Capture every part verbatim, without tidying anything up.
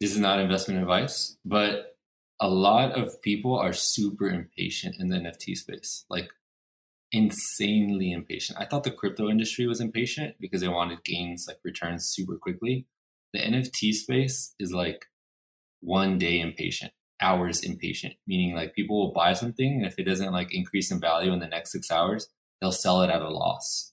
this is not investment advice, but a lot of people are super impatient in the N F T space, like insanely impatient. I thought the crypto industry was impatient because they wanted gains, like returns super quickly. The N F T space is like one day impatient, hours impatient, meaning like people will buy something, and if it doesn't like increase in value in the next six hours, they'll sell it at a loss.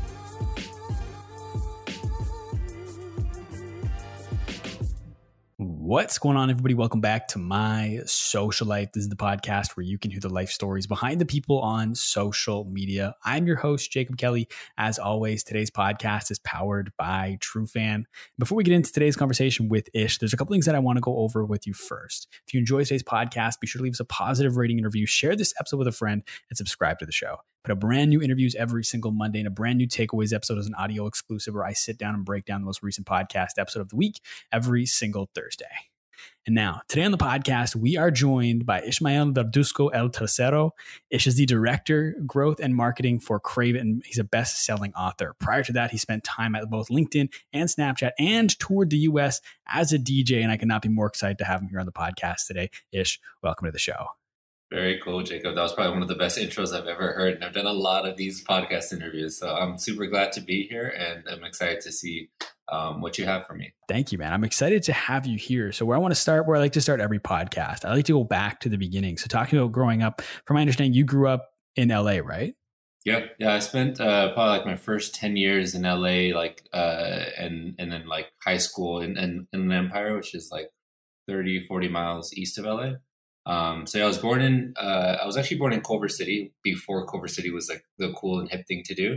What's going on, everybody? Welcome back to My Social Life. This is the podcast where you can hear the life stories behind the people on social media. I'm your host, Jacob Kelly. As always, today's podcast is powered by TrueFan. Before we get into today's conversation with Ish, there's a couple things that I want to go over with you first. If you enjoy today's podcast, be sure to leave us a positive rating and review, share this episode with a friend, and subscribe to the show. Put up brand new interviews every single Monday, and a brand new takeaways episode is an audio exclusive where I sit down and break down the most recent podcast episode of the week every single Thursday. And now, today on the podcast, we are joined by Ishmael Verduzco El Tercero. Ish is the Director, Growth and Marketing for Craven. He's a best-selling author. Prior to that, he spent time at both LinkedIn and Snapchat and toured the U S as a D J, and I could not be more excited to have him here on the podcast today. Ish, welcome to the show. Very cool, Jacob. That was probably one of the best intros I've ever heard. And I've done a lot of these podcast interviews. So I'm super glad to be here, and I'm excited to see um, what you have for me. Thank you, man. I'm excited to have you here. So where I want to start, where I like to start every podcast, I like to go back to the beginning. So talking about growing up, from my understanding, you grew up in L A, right? Yeah. Yeah. I spent uh, probably like my first ten years in L A, like, uh, and, and then like high school in, in, in Empire, which is like thirty, forty miles east of L A. Um, so yeah, I was born in, uh, I was actually born in Culver City before Culver City was like the cool and hip thing to do.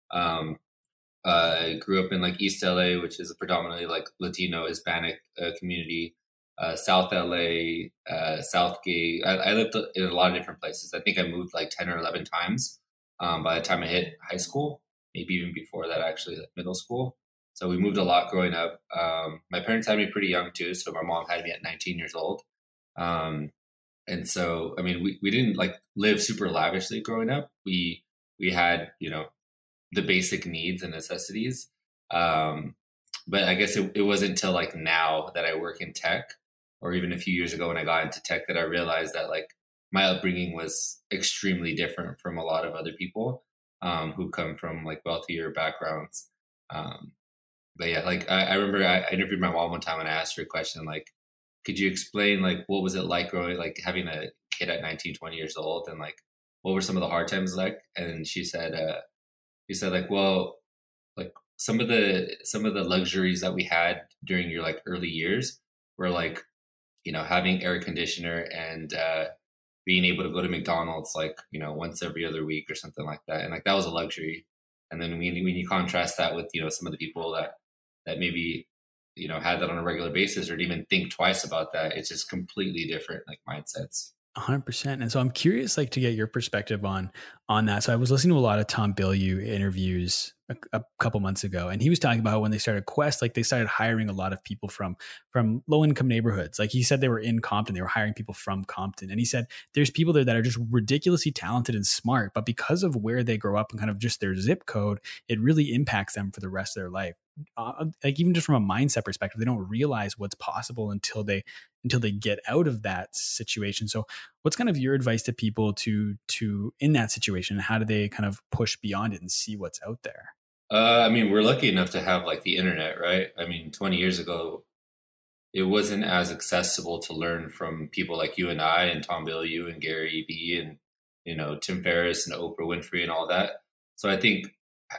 Um, uh, I grew up in like East L A, which is a predominantly like Latino, Hispanic uh, community, uh, South L A, uh, Southgate. I, I lived in a lot of different places. I think I moved like ten or eleven times, um, by the time I hit high school, maybe even before that, actually, like middle school. So we moved a lot growing up. Um, my parents had me pretty young too. So my mom had me at nineteen years old. Um, And so, I mean, we, we didn't like live super lavishly growing up. We, we had, you know, the basic needs and necessities. Um, but I guess it, it wasn't until like now that I work in tech, or even a few years ago when I got into tech, that I realized that like my upbringing was extremely different from a lot of other people, um, who come from like wealthier backgrounds. Um, but yeah, like I, I remember I, I interviewed my mom one time and I asked her a question like, could you explain like what was it like growing, like having a kid at nineteen, twenty years old, and like what were some of the hard times like? And she said, uh, she said like, well, like some of the some of the luxuries that we had during your like early years were like, you know, having air conditioner and uh, being able to go to McDonald's like, you know, once every other week or something like that, and like that was a luxury. And then when when you contrast that with, you know, some of the people that that maybe, you know, had that on a regular basis or even think twice about that, it's just completely different like mindsets. one hundred percent. And so I'm curious, like, to get your perspective on on that. So I was listening to a lot of Tom Bilyeu interviews a, a couple months ago, and he was talking about when they started Quest, like they started hiring a lot of people from from low income neighborhoods. Like he said, they were in Compton, they were hiring people from Compton, and he said there's people there that are just ridiculously talented and smart, but because of where they grow up and kind of just their zip code, it really impacts them for the rest of their life. Uh, like even just from a mindset perspective, they don't realize what's possible until they until they get out of that situation. So what's kind of your advice to people to to in that situation? How do they kind of push beyond it and see what's out there? Uh, I mean, we're lucky enough to have like the internet, right? I mean, twenty years ago, it wasn't as accessible to learn from people like you and I and Tom Bilyeu and Gary Vee and, you know, Tim Ferriss and Oprah Winfrey and all that. So I think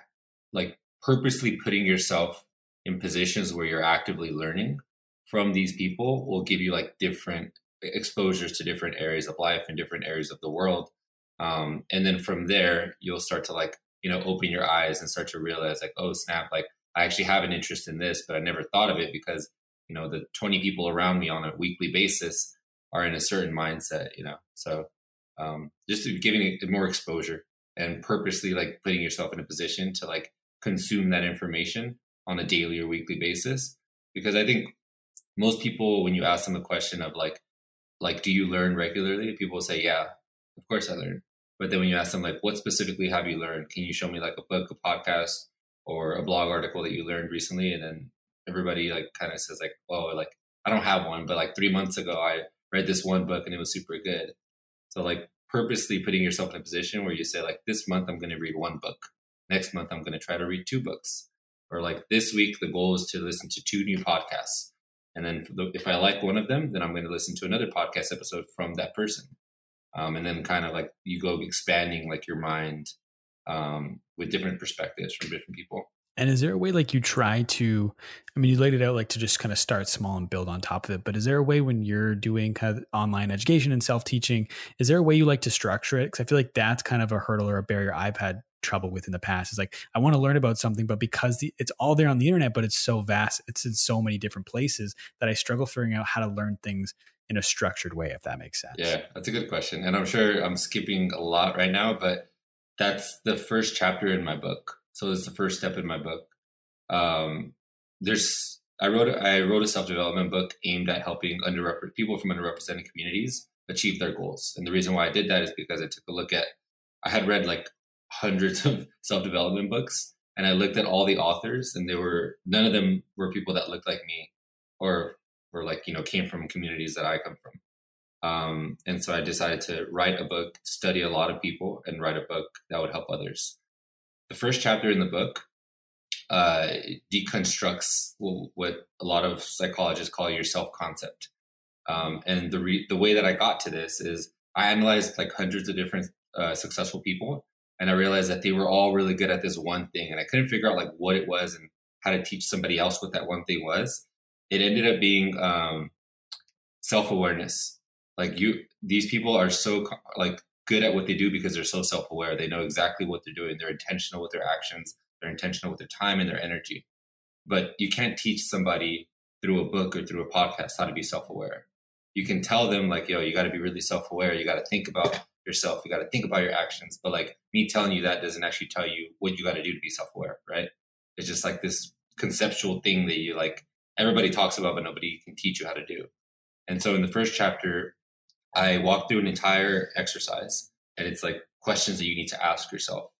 like purposely putting yourself in positions where you're actively learning from these people will give you like different exposures to different areas of life and different areas of the world. Um, and then from there, you'll start to like, you know, open your eyes and start to realize like, oh snap, like I actually have an interest in this, but I never thought of it because, you know, the twenty people around me on a weekly basis are in a certain mindset, you know? So um, just giving it more exposure and purposely like putting yourself in a position to like consume that information on a daily or weekly basis. Because I think most people, when you ask them a question of like, like, do you learn regularly? People will say, yeah, of course I learn. But then when you ask them like, what specifically have you learned? Can you show me like a book, a podcast, or a blog article that you learned recently? And then everybody like kind of says like, oh, like I don't have one, but like three months ago, I read this one book and it was super good. So like purposely putting yourself in a position where you say like, this month I'm going to read one book. Next month I'm going to try to read two books. Or like this week, the goal is to listen to two new podcasts. And then if I like one of them, then I'm going to listen to another podcast episode from that person. Um, and then kind of like you go expanding like your mind um, with different perspectives from different people. And is there a way like you try to, I mean, you laid it out like to just kind of start small and build on top of it, but is there a way when you're doing kind of online education and self-teaching, is there a way you like to structure it? Because I feel like that's kind of a hurdle or a barrier I've had trouble with in the past. Is like, I want to learn about something, but because the, it's all there on the internet, but it's so vast, it's in so many different places that I struggle figuring out how to learn things in a structured way, if that makes sense. Yeah, that's a good question. And I'm sure I'm skipping a lot right now, but that's the first chapter in my book. So it's the first step in my book. Um, there's, I wrote, I wrote a self-development book aimed at helping underrepresented people from underrepresented communities achieve their goals. And the reason why I did that is because I took a look at, I had read like hundreds of self-development books, and I looked at all the authors, and they were, none of them were people that looked like me or were like, you know, came from communities that I come from. Um, and so I decided to write a book, study a lot of people, and write a book that would help others. The first chapter in the book uh, deconstructs what a lot of psychologists call your self-concept. Um, and the re- the way that I got to this is I analyzed like hundreds of different uh, successful people, and I realized that they were all really good at this one thing, and I couldn't figure out like what it was and how to teach somebody else what that one thing was. It ended up being um, self-awareness. Like you, these people are so like good at what they do because they're so self-aware. They know exactly what they're doing. They're intentional with their actions. They're intentional with their time and their energy. But you can't teach somebody through a book or through a podcast how to be self-aware. You can tell them like, yo, you got to be really self-aware. You got to think about yourself. You got to think about your actions. But like me telling you that doesn't actually tell you what you got to do to be self-aware, right? It's just like this conceptual thing that you like, everybody talks about, but nobody can teach you how to do. And so in the first chapter, I walk through an entire exercise, and it's like questions that you need to ask yourself.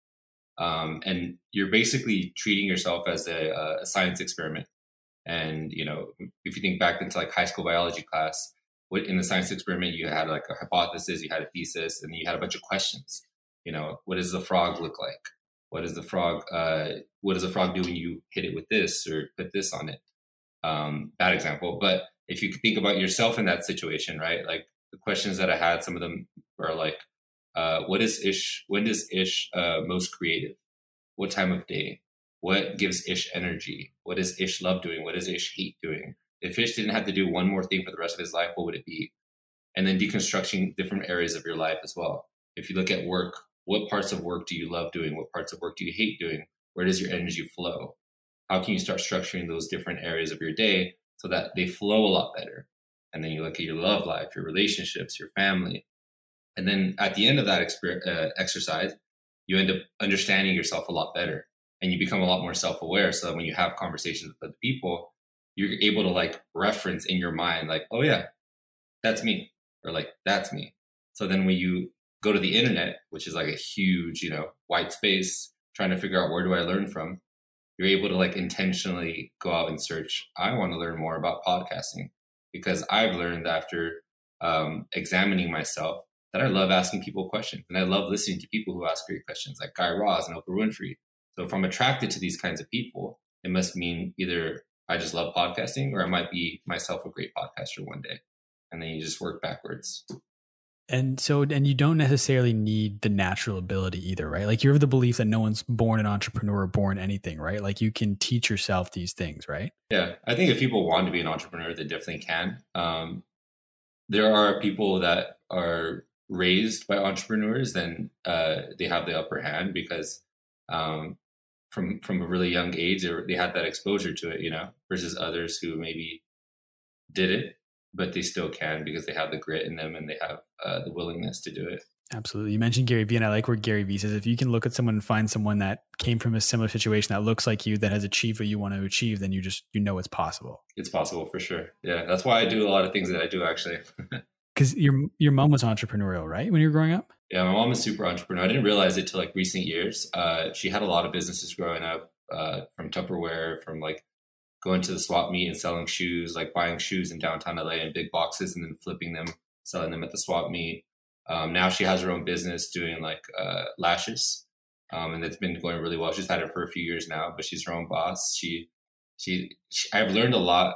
Um, and you're basically treating yourself as a, a science experiment. And, you know, if you think back into like high school biology class, what in the science experiment, you had like a hypothesis, you had a thesis, and you had a bunch of questions. You know, what does the frog look like? What does the frog, uh, what does the frog do when you hit it with this or put this on it? Um, bad example. But if you think about yourself in that situation, right? Like the questions that I had, some of them were like, uh, what is Ish, when does Ish uh, most creative? What time of day? What gives Ish energy? What does Ish love doing? What does Ish hate doing? If Ish didn't have to do one more thing for the rest of his life, what would it be? And then deconstructing different areas of your life as well. If you look at work, what parts of work do you love doing? What parts of work do you hate doing? Where does your energy flow? How can you start structuring those different areas of your day so that they flow a lot better? And then you look at your love life, your relationships, your family. And then at the end of that exper- uh, exercise, you end up understanding yourself a lot better, and you become a lot more self-aware, so that when you have conversations with other people, you're able to like reference in your mind, like, oh yeah, that's me, or like, that's me. So then when you go to the internet, which is like a huge, you know, white space, trying to figure out where do I learn from, you're able to like intentionally go out and search, I want to learn more about podcasting, because I've learned after um, examining myself that I love asking people questions, and I love listening to people who ask great questions, like Guy Raz and Oprah Winfrey. So if I'm attracted to these kinds of people, it must mean either I just love podcasting, or I might be myself a great podcaster one day. And then you just work backwards. And so, and you don't necessarily need the natural ability either, right? Like you're of the belief that no one's born an entrepreneur or born anything, right? Like you can teach yourself these things, right? Yeah. I think if people want to be an entrepreneur, they definitely can. Um, there are people that are raised by entrepreneurs, then uh, they have the upper hand because um, from from a really young age, they, they had that exposure to it, you know, versus others who maybe did it, but they still can because they have the grit in them and they have uh, the willingness to do it. Absolutely. You mentioned Gary Vee, and I like where Gary Vee says, if you can look at someone and find someone that came from a similar situation that looks like you, that has achieved what you want to achieve, then you just, you know, it's possible. It's possible for sure. Yeah. That's why I do a lot of things that I do, actually. Because your your mom was entrepreneurial, right? When you were growing up? Yeah, my mom is super entrepreneur. I didn't realize it till like recent years. Uh, she had a lot of businesses growing up, uh, from Tupperware, from like going to the swap meet and selling shoes, like buying shoes in downtown L A in big boxes and then flipping them, selling them at the swap meet. Um, now she has her own business doing like uh, lashes, um, and it's been going really well. She's had it for a few years now, but she's her own boss. She, she, she I've learned a lot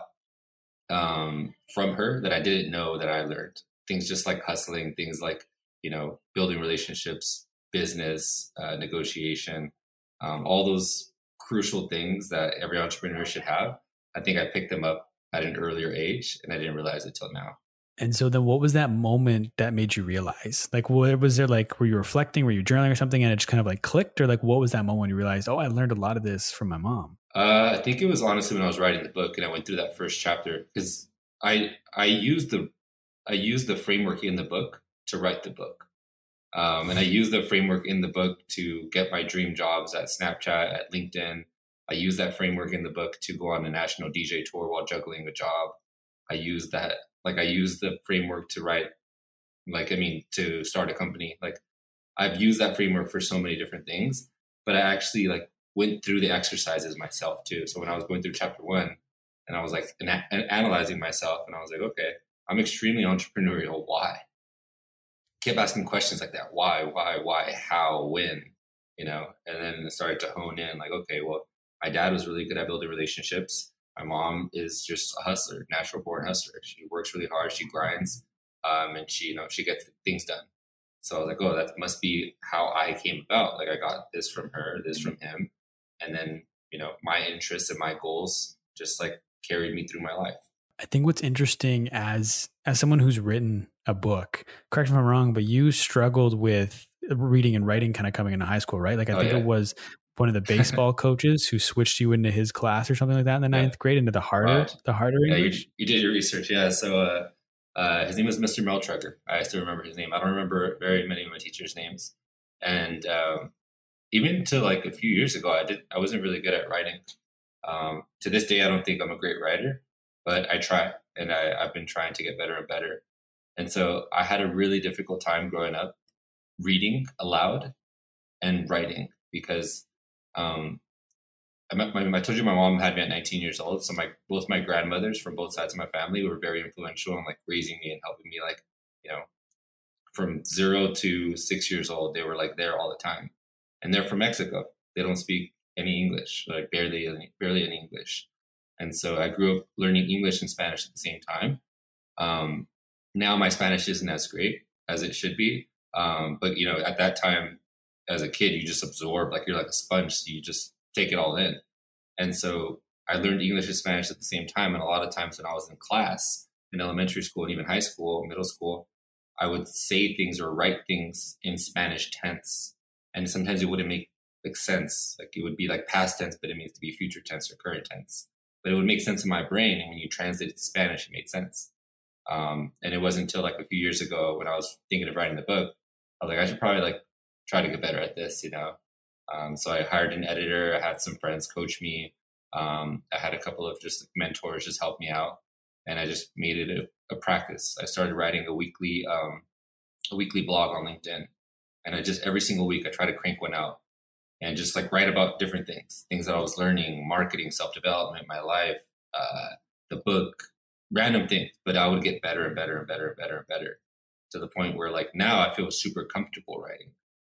um, from her that I didn't know that I learned. Things just like hustling, things like, you know, building relationships, business, uh, negotiation, um, all those crucial things that every entrepreneur should have. I think I picked them up at an earlier age and I didn't realize it till now. And so then what was that moment that made you realize? Like, what was there, like, were you reflecting, were you journaling or something and it just kind of like clicked, or like, what was that moment when you realized, oh, I learned a lot of this from my mom? Uh, I think it was honestly when I was writing the book and I went through that first chapter, because I, I used the, I used the framework in the book to write the book. Um, and I used the framework in the book to get my dream jobs at Snapchat, at LinkedIn. I used that framework in the book to go on a national D J tour while juggling a job. I used that, like I used the framework to write, like, I mean, to start a company. Like I've used that framework for so many different things, but I actually like went through the exercises myself too. So when I was going through chapter one and I was like ana- analyzing myself and I was like, okay, I'm extremely entrepreneurial. Why? Kept asking questions like that. Why, why, why, how, when, you know, and then it started to hone in like, okay, well, my dad was really good at building relationships. My mom is just a hustler, natural born hustler. She works really hard. She grinds, um, and she, you know, she gets things done. So I was like, oh, that must be how I came about. Like I got this from her, this from him. And then, you know, my interests and my goals just like carried me through my life. I think what's interesting as as someone who's written a book, correct me if I'm wrong, but you struggled with reading and writing kind of coming into high school, right? Like I Oh, think yeah. it was one of the baseball coaches who switched you into his class or something like that in the ninth Yeah. grade, into the harder, Wow. the harder Yeah, you, English. you did your research. Yeah. So uh, uh, his name was Mister Meltrugger. I still remember his name. I don't remember very many of my teachers' names. And um, even to like a few years ago, I did. I wasn't really good at writing. Um, to this day, I don't think I'm a great writer, but I try, and I, I've been trying to get better and better. And so I had a really difficult time growing up reading aloud and writing because um, I, met my, I told you my mom had me at nineteen years old. So my both my grandmothers from both sides of my family were very influential in like raising me and helping me, like, you know, from zero to six years old. They were like there all the time, and they're from Mexico. They don't speak any English, like barely any, barely any English. And so I grew up learning English and Spanish at the same time. Um, now my Spanish isn't as great as it should be. Um, but, you know, at that time, as a kid, you just absorb, like you're like a sponge. So you just take it all in. And so I learned English and Spanish at the same time. And a lot of times when I was in class, in elementary school and even high school, middle school, I would say things or write things in Spanish tense. And sometimes it wouldn't make like sense. Like it would be like past tense, but it means to be future tense or current tense. But it would make sense in my brain. And when you translate it to Spanish, it made sense. Um, and it wasn't until like a few years ago when I was thinking of writing the book, I was like, I should probably like try to get better at this, you know? Um, so I hired an editor. I had some friends coach me. Um, I had a couple of just mentors just help me out. And I just made it a, a practice. I started writing a weekly, um, a weekly blog on LinkedIn. And I just, every single week I try to crank one out and just like write about different things, things that I was learning, marketing, self-development, my life, uh, the book, random things, but I would get better and better and better and better and better to the point where like now I feel super comfortable writing.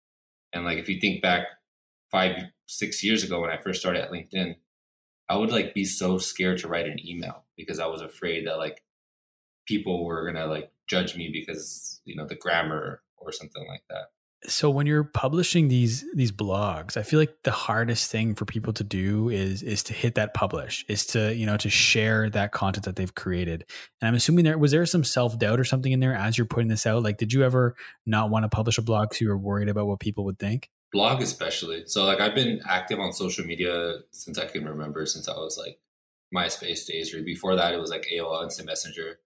And like, if you think back five, six years ago when I first started at LinkedIn, I would like be so scared to write an email because I was afraid that like people were going to like judge me because, you know, the grammar or something like that. So when you're publishing these these blogs, I feel like the hardest thing for people to do is is to hit that publish, is to, you know, to share that content that they've created. And I'm assuming there was there some self-doubt or something in there as you're putting this out? Like, did you ever not want to publish a blog because you were worried about what people would think? Blog especially. So like I've been active on social media since I can remember, since I was like MySpace days, or before that it was like A O L, Instant Messenger.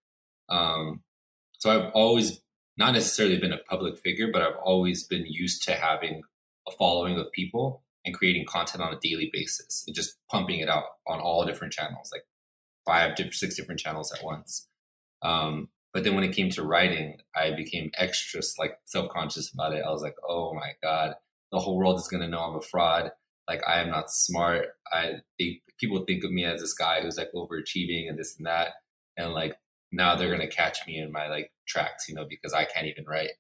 Um, so I've always not necessarily been a public figure, but I've always been used to having a following of people and creating content on a daily basis and just pumping it out on all different channels, like five, six different channels at once. Um, but then when it came to writing, I became extra like self-conscious about it. I was like, oh my God, the whole world is going to know I'm a fraud. like I am not smart. I think people think of me as this guy who's like overachieving and this and that. And like now they're going to catch me in my like tracks, you know, because I can't even write.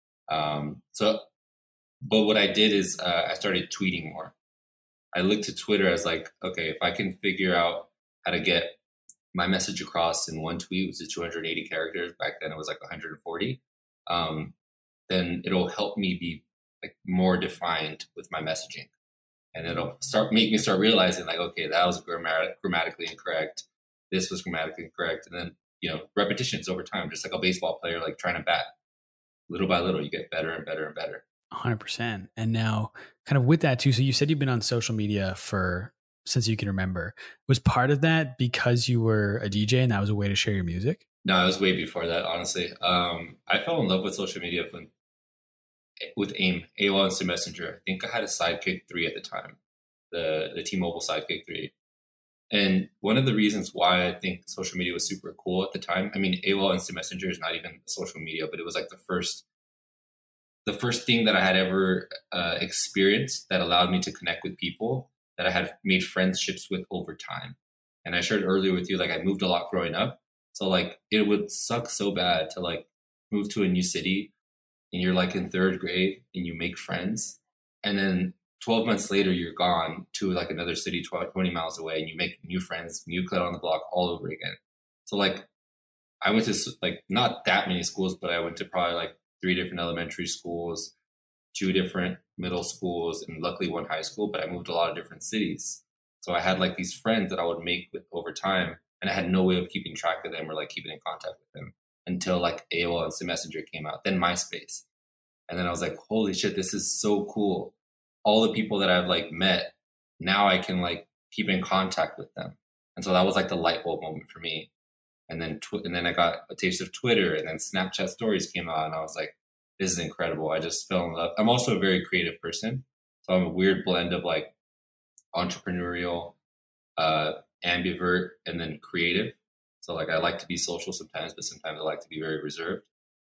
Um, so, but what I did is uh, I started tweeting more. I looked to Twitter as like, okay, if I can figure out how to get my message across in one tweet, which is two hundred eighty characters. Back then it was like one hundred forty. Um, then it'll help me be like more defined with my messaging. And it'll start make me start realizing like, okay, that was grammatic, grammatically incorrect. This was grammatically incorrect. And then, you know, repetitions over time, just like a baseball player, like trying to bat little by little, you get better and better and better. one hundred percent. And now kind of with that too. So you said you've been on social media for since you can remember. Was part of that because you were a D J and that was a way to share your music? No, it was way before that, honestly. Um, I fell in love with social media when, with AIM, A O L Instant Messenger. I think I had a Sidekick three at the time, the, the T-Mobile Sidekick three. And one of the reasons why I think social media was super cool at the time, I mean, A O L Instant Messenger is not even social media, but it was like the first the first thing that I had ever uh, experienced that allowed me to connect with people that I had made friendships with over time. And I shared earlier with you, like I moved a lot growing up. So like it would suck so bad to like move to a new city and you're like in third grade and you make friends. And then twelve months later, you're gone to like another city twenty miles away and you make new friends, new kid on the block all over again. So like I went to like not that many schools, but I went to probably like three different elementary schools, two different middle schools, and luckily one high school, but I moved a lot of different cities. So I had like these friends that I would make with over time, and I had no way of keeping track of them or like keeping in contact with them until like A O L Instant Messenger came out, then MySpace. And then I was like, holy shit, this is so cool. All the people that I've like met, now I can like keep in contact with them. And so that was like the light bulb moment for me. And then, tw- and then I got a taste of Twitter, and then Snapchat stories came out, and I was like, this is incredible. I just fell in love. I'm also a very creative person. So I'm a weird blend of like entrepreneurial, uh, ambivert, and then creative. So like I like to be social sometimes, but sometimes I like to be very reserved.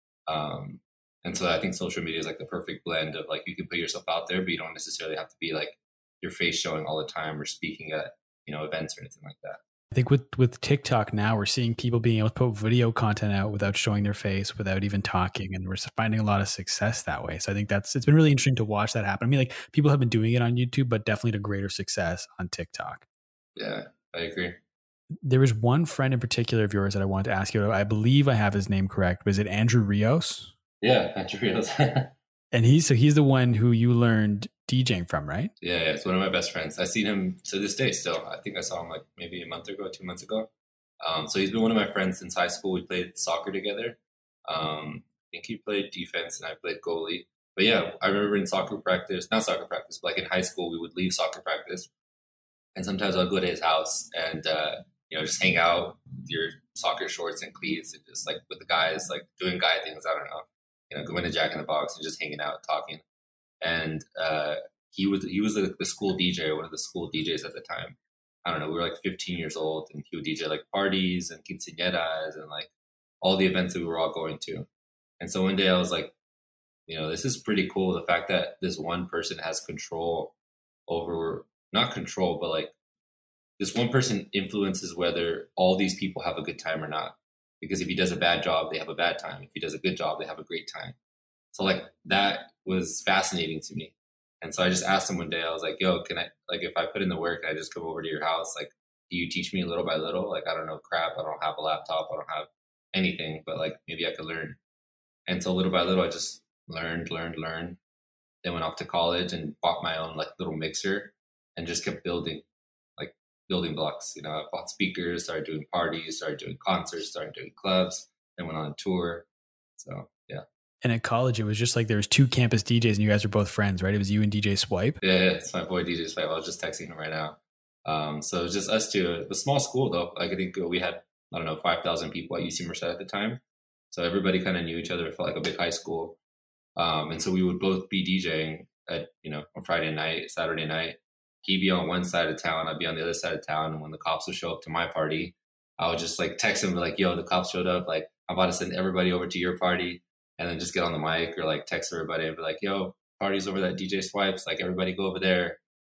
Um, and so I think social media is like the perfect blend of like you can put yourself out there, but you don't necessarily have to be like your face showing all the time or speaking at, you know, events or anything like that. I think with, with TikTok now, we're seeing people being able to put video content out without showing their face, without even talking. And we're finding a lot of success that way. So I think that's, it's been really interesting to watch that happen. I mean, like people have been doing it on YouTube, but definitely to greater success on TikTok. Yeah, I agree. There was one friend in particular of yours that I wanted to ask you. I believe I have his name correct. Was it Andrew Rios? Yeah, Andrew Rios. And he's, so he's the one who you learned DJing from, right? Yeah, yeah, it's one of my best friends. I've seen him to this day still. I think I saw him like maybe a month ago, two months ago. Um, so he's been one of my friends since high school. We played soccer together. Um, I think he played defense and I played goalie. But yeah, I remember in soccer practice, not soccer practice, but like in high school, we would leave soccer practice. And sometimes I'll go to his house and, uh, you know, just hang out with your soccer shorts and cleats and just like with the guys, like doing guy things. I don't know, you know, going to Jack in the Box and just hanging out, talking. And uh, he was he was the, the school D J, one of the school D Js at the time. I don't know, we were like fifteen years old, and he would D J like parties and quinceañeras and like all the events that we were all going to. And so one day I was like, you know, this is pretty cool. The fact that this one person has control over, not control, but like this one person influences whether all these people have a good time or not. Because if he does a bad job, they have a bad time. If he does a good job, they have a great time. So like that was fascinating to me. And so I just asked him one day, I was like, yo, can I, like, if I put in the work, can I just come over to your house? Like, do you teach me little by little? Like, I don't know crap. I don't have a laptop. I don't have anything, but like, maybe I could learn. And so little by little, I just learned, learned, learned. Then went off to college and bought my own like little mixer and just kept building, like building blocks. You know, I bought speakers, started doing parties, started doing concerts, started doing clubs, then went on a tour. So, yeah. And at college, it was just like there was two campus D Js and you guys were both friends, right? It was you and D J Swipe. Yeah, it's my boy D J Swipe. I was just texting him right now. Um, so it was just us two. It was a small school though. Like I think we had, I don't know, five thousand people at U C Merced at the time. So everybody kind of knew each other. It felt like a big high school. Um, and so we would both be DJing at, you know, on Friday night, Saturday night. He'd be on one side of town. I'd be on the other side of town. And when the cops would show up to my party, I would just like text him like, yo, the cops showed up. Like I'm about to send everybody over to your party. And then just get on the mic or like text everybody and be like, yo, party's over that D J Swipes. Like everybody go over there.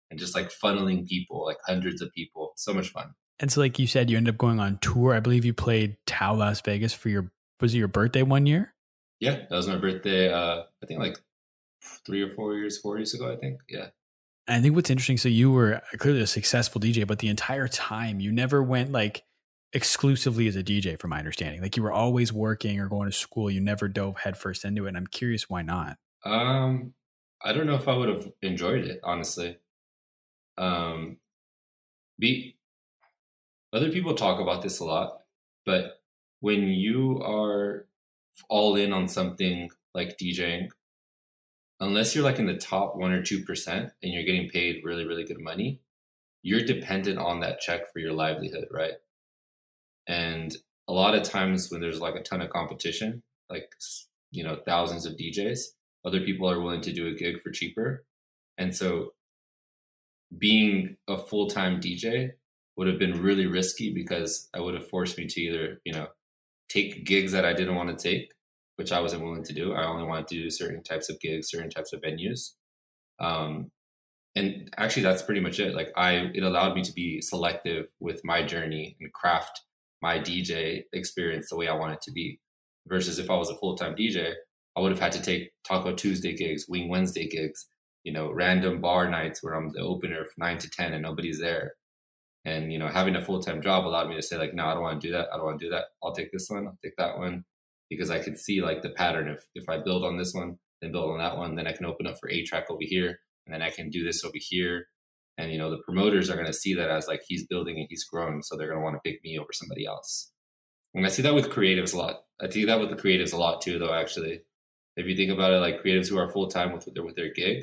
and just like funneling people, like hundreds of people. So much fun. And so, like you said, you ended up going on tour. I believe you played Tao Las Vegas for your, was it your birthday one year? Yeah, that was my birthday. Uh, I think like three or four years, four years ago, I think. Yeah. And I think what's interesting, so you were clearly a successful D J, but the entire time you never went like exclusively as a D J, from my understanding. Like you were always working or going to school. You never dove headfirst into it. And I'm curious why not. Um, I don't know if I would have enjoyed it, honestly. Um, be other people talk about this a lot, but when you are all in on something like DJing, unless you're like in the top one or two percent and you're getting paid really, really good money, you're dependent on that check for your livelihood, right? And a lot of times when there's like a ton of competition, like, you know, thousands of D Js, other people are willing to do a gig for cheaper. And so being a full-time D J would have been really risky because I would have forced me to either, you know, take gigs that I didn't want to take, which I wasn't willing to do. I only wanted to do certain types of gigs, certain types of venues. Um, and actually that's pretty much it. Like I, it allowed me to be selective with my journey and craft my D J experience the way I want it to be. Versus if I was a full-time D J, I would have had to take Taco Tuesday gigs, Wing Wednesday gigs, you know, random bar nights where I'm the opener from nine to ten and nobody's there. And, you know, having a full-time job allowed me to say like, no, I don't want to do that. I don't want to do that. I'll take this one. I'll take that one, because I could see like the pattern. If, if I build on this one, then build on that one, then I can open up for A-Track over here. And then I can do this over here. And, you know, the promoters are going to see that as like, he's building and he's growing. So they're going to want to pick me over somebody else. And I see that with creatives a lot. I see that with the creatives a lot too, though, actually. If you think about it, like creatives who are full-time with their, with their gig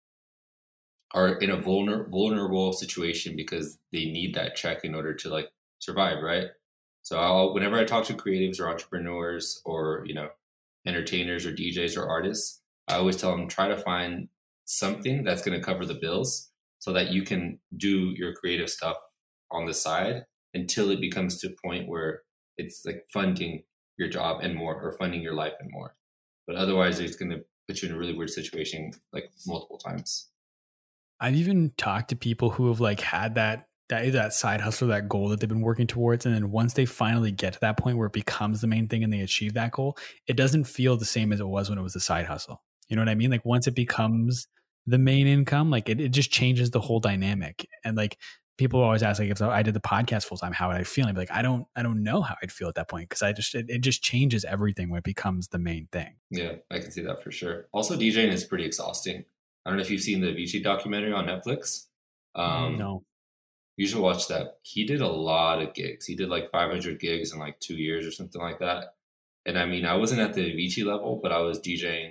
are in a vulner, vulnerable situation because they need that check in order to like survive, right? So I'll, whenever I talk to creatives or entrepreneurs or, you know, entertainers or D Js or artists, I always tell them, try to find something that's going to cover the bills so that you can do your creative stuff on the side until it becomes to a point where it's like funding your job and more, or funding your life and more. But otherwise it's going to put you in a really weird situation like multiple times. I've even talked to people who have like had that that that side hustle, that goal that they've been working towards, and then once they finally get to that point where it becomes the main thing and they achieve that goal, it doesn't feel the same as it was when it was a side hustle. You know what I mean? Like once it becomes the main income, like it, it just changes the whole dynamic. And like people always ask, like if I did the podcast full time, how would I feel? And I'd be like, I don't, I don't know how I'd feel at that point, because I just, it, it just changes everything when it becomes the main thing. Yeah, I can see that for sure. Also, DJing is pretty exhausting. I don't know if you've seen the Avicii documentary on Netflix. Um, no. You should watch that. He did a lot of gigs. He did like five hundred gigs in like two years or something like that. And I mean, I wasn't at the Avicii level, but I was DJing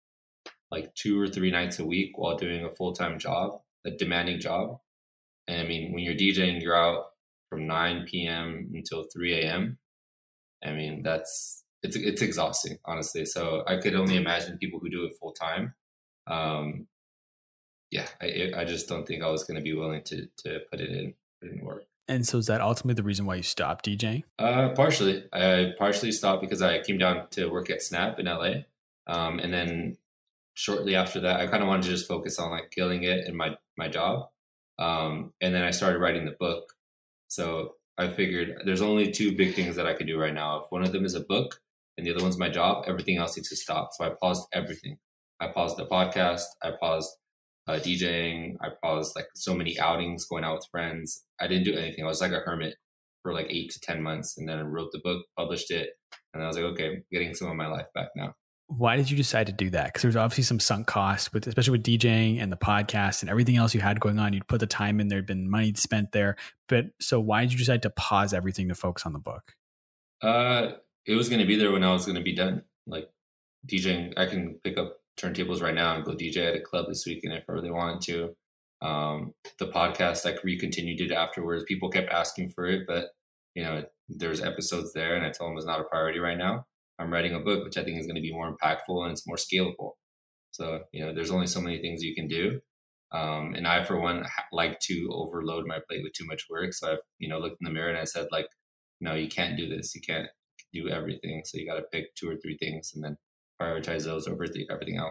like two or three nights a week while doing a full-time job, a demanding job. And I mean, when you're DJing, you're out from nine p.m. until three a.m. I mean, that's, it's, it's exhausting, honestly. So I could only imagine people who do it full time. Um, yeah, I, I just don't think I was going to be willing to to put it in, put it in work. And so is that ultimately the reason why you stopped DJing? Uh, partially. I partially stopped because I came down to work at Snap in L A. Um, and then shortly after that, I kind of wanted to just focus on like killing it in my, my job. Um, and then I started writing the book. So I figured there's only two big things that I could do right now. If one of them is a book and the other one's my job, everything else needs to stop. So I paused everything. I paused the podcast. I paused uh, DJing. I paused like so many outings, going out with friends. I didn't do anything. I was like a hermit for like eight to ten months. And then I wrote the book, published it. And I was like, okay, I'm getting some of my life back now. Why did you decide to do that? Because there's obviously some sunk costs, with, especially with DJing and the podcast and everything else you had going on. You'd put the time in, there'd been money spent there. But so why did you decide to pause everything to focus on the book? Uh, it was going to be there when I was going to be done. Like DJing, I can pick up turntables right now and go D J at a club this weekend if I really wanted to. Um, the podcast, I recontinued it afterwards. People kept asking for it, but you know, there's episodes there, and I told them it's not a priority right now. I'm writing a book, which I think is going to be more impactful and it's more scalable. So, you know, there's only so many things you can do. Um, and I, for one, like to overload my plate with too much work. So I've, you know, looked in the mirror and I said, like, no, you can't do this. You can't do everything. So you got to pick two or three things and then prioritize those over the, everything else.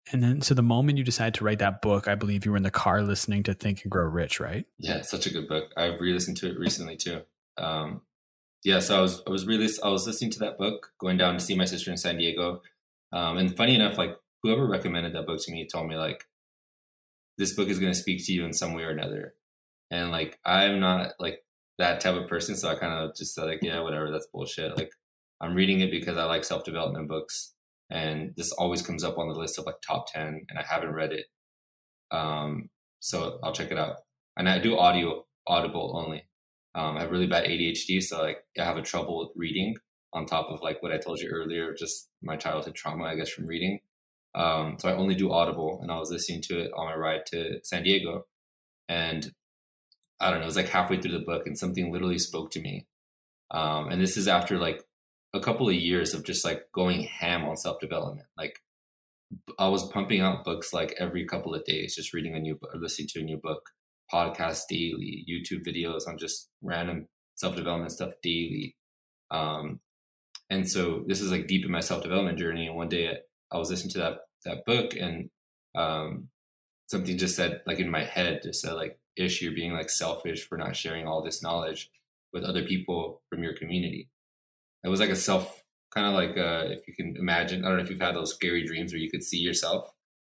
And then, so the moment you decided to write that book, I believe you were in the car listening to Think and Grow Rich, right? Yeah, it's such a good book. I've re-listened to it recently too. Um, yeah, so I was I was really I was listening to that book, going down to see my sister in San Diego. Um, and funny enough, like whoever recommended that book to me told me like this book is going to speak to you in some way or another. And like I'm not like that type of person, so I kind of just said like, yeah, whatever, that's bullshit. Like I'm reading it because I like self-development books, and this always comes up on the list of like top ten, and I haven't read it. Um, so I'll check it out. And I do audio audible only. Um, I have really bad A D H D, so like I have a trouble with reading on top of like what I told you earlier, just my childhood trauma, I guess, from reading. Um, so I only do audible, and I was listening to it on my ride to San Diego, and I don't know, it was like halfway through the book, and something literally spoke to me. Um, and this is after like a couple of years of just like going ham on self development. Like I was pumping out books like every couple of days, just reading a new book or listening to a new book, podcasts daily, YouTube videos on just random self development stuff daily. Um, and so this is like deep in my self development journey. And one day I was listening to that that book, and um, something just said like in my head, just said like, Ish, you're being like selfish for not sharing all this knowledge with other people from your community. It was like a self kind of like uh, if you can imagine, I don't know if you've had those scary dreams where you could see yourself.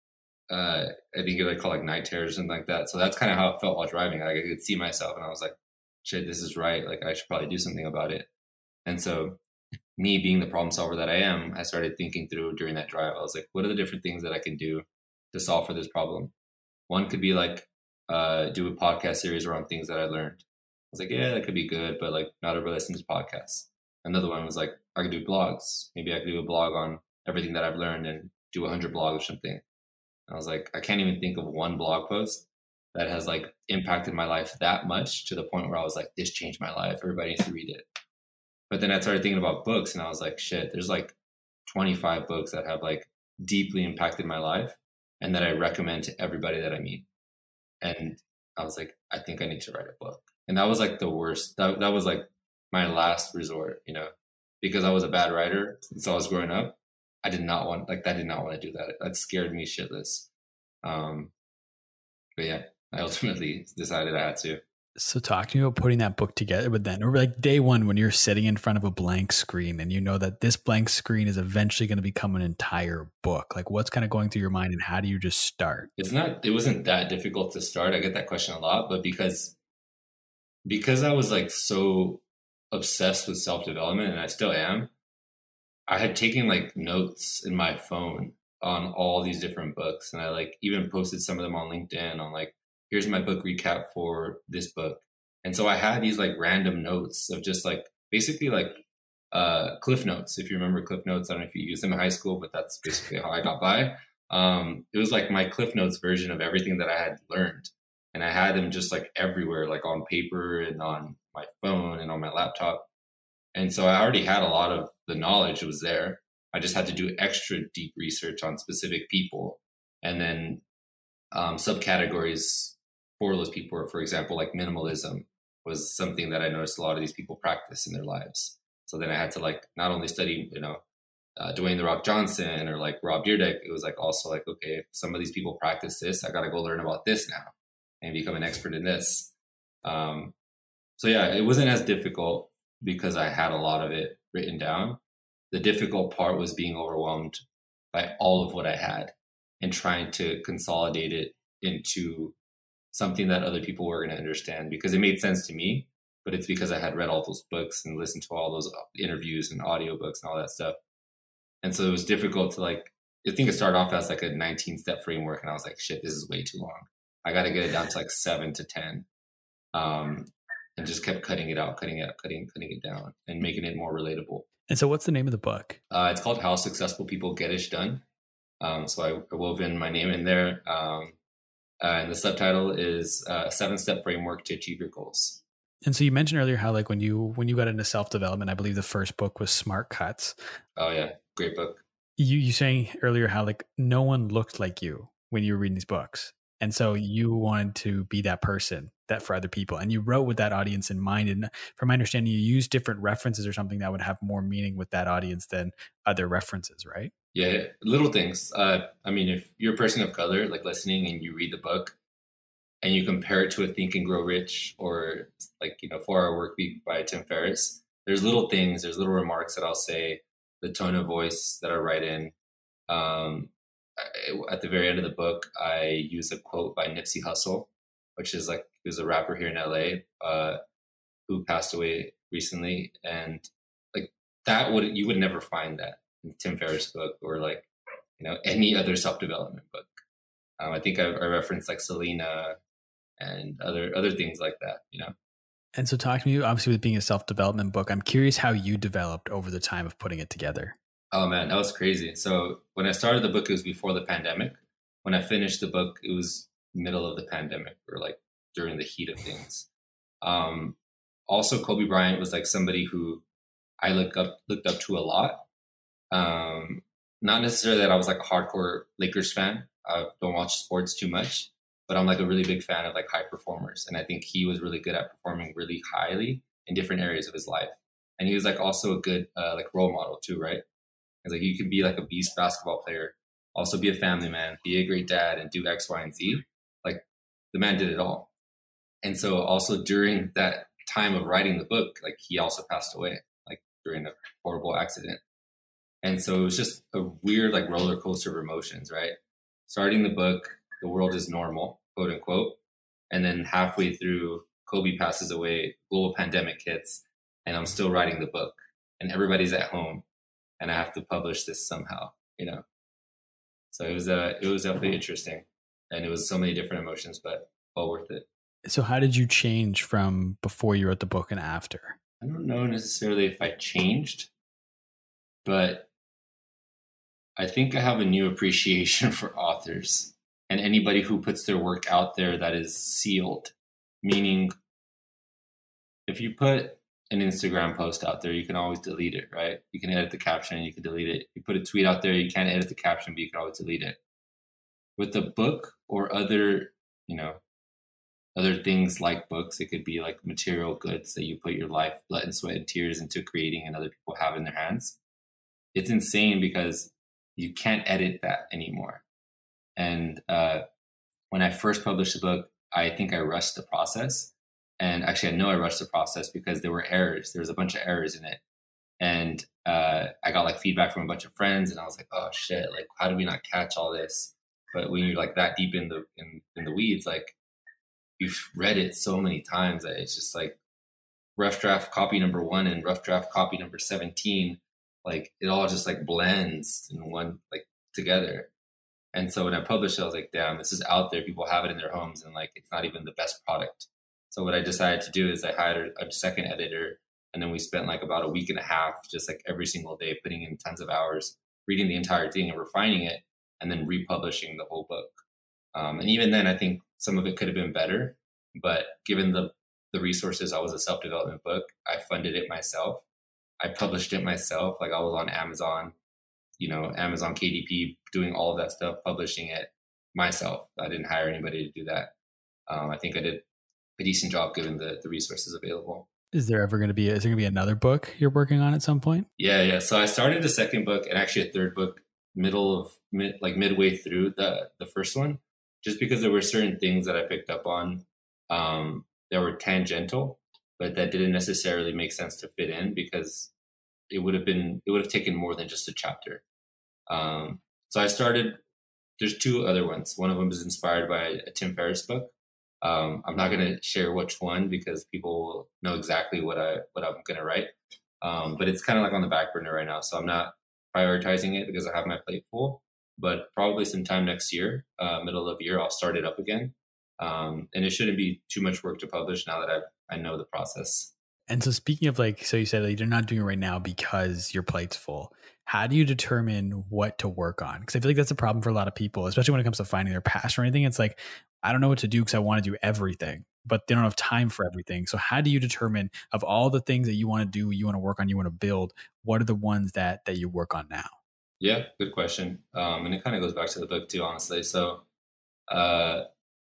Uh, I think you're like called like night terrors or something like that. So that's kind of how it felt while driving. Like I could see myself, and I was like, shit, this is right. Like I should probably do something about it. And so me being the problem solver that I am, I started thinking through during that drive. I was like, what are the different things that I can do to solve for this problem? One could be like uh, do a podcast series around things that I learned. I was like, yeah, that could be good, but like not everybody listens to podcasts. Another one was like, I could do blogs. Maybe I could do a blog on everything that I've learned and do a hundred blogs or something. And I was like, I can't even think of one blog post that has like impacted my life that much to the point where I was like, this changed my life. Everybody needs to read it. But then I started thinking about books, and I was like, shit, there's like twenty-five books that have like deeply impacted my life and that I recommend to everybody that I meet. And I was like, I think I need to write a book. And that was like the worst. That, that was like my last resort, you know, because I was a bad writer since I was growing up. I did not want, like, I did not want to do that. That scared me shitless. Um, but yeah, I ultimately decided I had to. So talk to me about putting that book together, but then, or like day one when you're sitting in front of a blank screen and you know that this blank screen is eventually going to become an entire book. Like what's kind of going through your mind, and how do you just start? It's not, it wasn't that difficult to start. I get that question a lot, but because, because I was like so obsessed with self-development, and I still am, I had taken like notes in my phone on all these different books. And I like even posted some of them on LinkedIn on like, here's my book recap for this book. And so I had these like random notes of just like basically like uh, Cliff Notes. If you remember Cliff Notes, I don't know if you used them in high school, but that's basically how I got by. Um, it was like my Cliff Notes version of everything that I had learned. And I had them just like everywhere, like on paper and on my phone and on my laptop. And so I already had a lot of the knowledge. It was there. I just had to do extra deep research on specific people. And then um, subcategories for those people, for example, like minimalism was something that I noticed a lot of these people practice in their lives. So then I had to like not only study, you know, uh, Dwayne The Rock Johnson or like Rob Dyrdek. It was like also like, okay, if some of these people practice this, I got to go learn about this now and become an expert in this. Um, so yeah, it wasn't as difficult because I had a lot of it written down. The difficult part was being overwhelmed by all of what I had and trying to consolidate it into something that other people were going to understand, because it made sense to me, but it's because I had read all those books and listened to all those interviews and audiobooks and all that stuff. And so it was difficult to like, I think it started off as like a nineteen step framework. And I was like, shit, this is way too long. I got to get it down to like seven to ten. Um, and just kept cutting it out, cutting it out, cutting, cutting it down and making it more relatable. And so what's the name of the book? Uh, it's called How Successful People Get Ish Done. Um, so I, I wove in my name in there. Um, uh, and the subtitle is uh, a seven step framework to achieve your goals. And so you mentioned earlier how like when you when you got into self-development, I believe the first book was Smart Cuts. Oh yeah, great book. You you saying earlier how like no one looked like you when you were reading these books. And so you wanted to be that person that for other people. And you wrote with that audience in mind. And from my understanding, you used different references or something that would have more meaning with that audience than other references, right? Yeah, little things. Uh, I mean, if you're a person of color, like listening and you read the book and you compare it to a Think and Grow Rich or like, you know, Four Hour Work Week by Tim Ferriss, there's little things, there's little remarks that I'll say, the tone of voice that I write in. Um, I, at the very end of the book, I use a quote by Nipsey Hussle, which is like, he was a rapper here in L A, uh, who passed away recently. And like that would, you would never find that in Tim Ferriss book or like, you know, any other self-development book. Um, I think I, I referenced like Selena and other, other things like that, you know? And so talk to me, obviously with being a self-development book, I'm curious how you developed over the time of putting it together. Oh man, that was crazy. So when I started the book, it was before the pandemic. When I finished the book, it was middle of the pandemic or like during the heat of things. Um, also, Kobe Bryant was like somebody who I looked up looked up to a lot. Um, not necessarily that I was like a hardcore Lakers fan. I don't watch sports too much, but I'm like a really big fan of like high performers, and I think he was really good at performing really highly in different areas of his life. And he was like also a good uh, like role model too, right? It's like you can be like a beast basketball player, also be a family man, be a great dad, and do X, Y, and Z. Like the man did it all. And so also during that time of writing the book, like he also passed away, like during a horrible accident. And so it was just a weird like roller coaster of emotions, right? Starting the book, the world is normal, quote unquote. And then halfway through, Kobe passes away, global pandemic hits, and I'm still writing the book. And everybody's at home, and I have to publish this somehow, you know? So it was uh, it was definitely interesting. And it was so many different emotions, but all worth it. So how did you change from before you wrote the book and after? I don't know necessarily if I changed, but I think I have a new appreciation for authors and anybody who puts their work out there that is sealed. Meaning, if you put an Instagram post out there, you can always delete it, right? You can edit the caption, you can delete it. You put a tweet out there, you can't edit the caption, but you can always delete it. With a book or other, you know, other things like books, it could be like material goods that you put your life, blood and sweat and tears into creating and other people have in their hands. It's insane because you can't edit that anymore. And uh, when I first published the book, I think I rushed the process. And actually, I know I rushed the process because there were errors. There was a bunch of errors in it. And uh, I got like feedback from a bunch of friends, and I was like, "Oh shit! Like, how did we not catch all this?" But when you're like that deep in the in, in the weeds, like you've read it so many times that it's just like rough draft copy number one and rough draft copy number seventeen. Like it all just like blends in one like together. And so when I published it, I was like, "Damn, this is out there. People have it in their homes, and like it's not even the best product." So what I decided to do is I hired a second editor, and then we spent like about a week and a half, just like every single day, putting in tons of hours, reading the entire thing and refining it, and then republishing the whole book. Um, and even then, I think some of it could have been better, but given the the resources, I was a self development book. I funded it myself. I published it myself. Like I was on Amazon, you know, Amazon K D P, doing all of that stuff, publishing it myself. I didn't hire anybody to do that. Um, I think I did a decent job given the, the resources available. Is there ever going to be, is there going to be another book you're working on at some point? Yeah, yeah. So I started a second book and actually a third book middle of mid, like midway through the, the first one, just because there were certain things that I picked up on um, that were tangential, but that didn't necessarily make sense to fit in because it would have been, it would have taken more than just a chapter. Um, so I started, there's two other ones. One of them is inspired by a Tim Ferriss book. Um, I'm not going to share which one because people will know exactly what I what I'm going to write. Um, but it's kind of like on the back burner right now, so I'm not prioritizing it because I have my plate full. But probably sometime next year, uh, middle of year, I'll start it up again. Um, and it shouldn't be too much work to publish now that I I know the process. And so speaking of like, so you said like you're not doing it right now because your plate's full. How do you determine what to work on? Because I feel like that's a problem for a lot of people, especially when it comes to finding their passion or anything. It's like, I don't know what to do because I want to do everything, but they don't have time for everything. So how do you determine of all the things that you want to do, you want to work on, you want to build, what are the ones that that you work on now? Yeah, good question. Um, and it kind of goes back to the book too, honestly. So uh,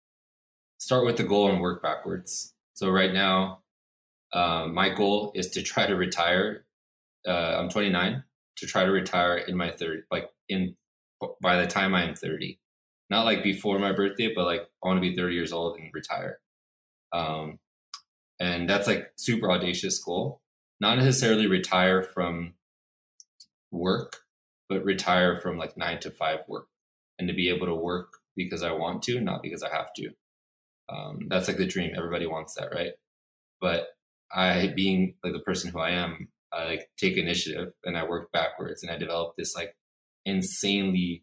start with the goal and work backwards. So right now, um, my goal is to try to retire. Uh, I'm twenty-nine. to try to retire in my third, like in by the time I'm thirty, not like before my birthday, but like I want to be thirty years old and retire. Um, and that's like super audacious goal. Not necessarily retire from work, but retire from like nine to five work, and to be able to work because I want to, not because I have to. Um, that's like the dream. Everybody wants that, right? But I, being like the person who I am, I like take initiative and I work backwards, and I develop this like insanely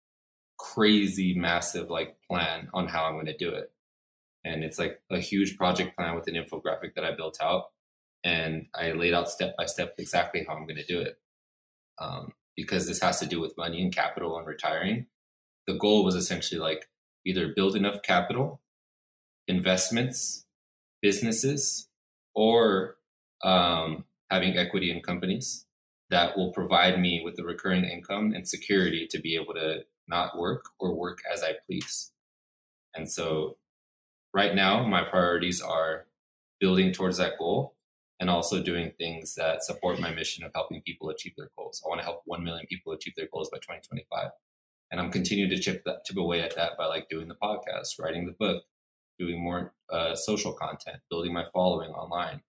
crazy, massive like plan on how I'm going to do it. And it's like a huge project plan with an infographic that I built out, and I laid out step by step exactly how I'm going to do it. Um, because this has to do with money and capital and retiring. The goal was essentially like either build enough capital, investments, businesses, or um, having equity in companies that will provide me with the recurring income and security to be able to not work or work as I please. And so right now, my priorities are building towards that goal and also doing things that support my mission of helping people achieve their goals. I want to help one million people achieve their goals by twenty twenty-five. And I'm continuing to chip that, chip away at that by like doing the podcast, writing the book, doing more uh, social content, building my following online,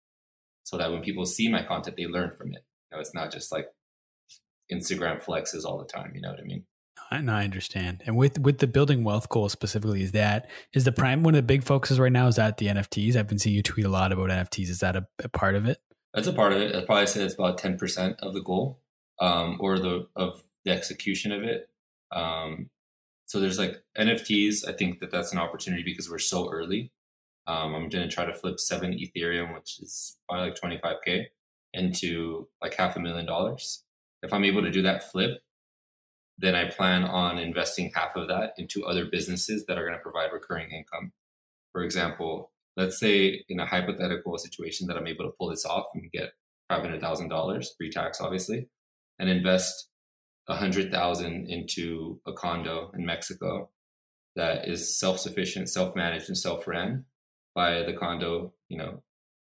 so that when people see my content, they learn from it. You know, it's not just like Instagram flexes all the time. You know what I mean? And I understand. And with with the building wealth goal specifically, is that is the prime one of the big focuses right now? Is that the N F Ts? I've been seeing you tweet a lot about N F Ts. Is that a, a part of it? That's a part of it. I'd probably say it's about ten percent of the goal, um, or the of the execution of it. Um, so there's like N F Ts. I think that that's an opportunity because we're so early. Um, I'm going to try to flip seven Ethereum, which is probably like twenty-five K, into like half a million dollars. If I'm able to do that flip, then I plan on investing half of that into other businesses that are going to provide recurring income. For example, let's say in a hypothetical situation that I'm able to pull this off and get five hundred thousand dollars pre-tax, obviously, and invest one hundred thousand dollars into a condo in Mexico that is self-sufficient, self-managed, and self-ran by the condo, you know,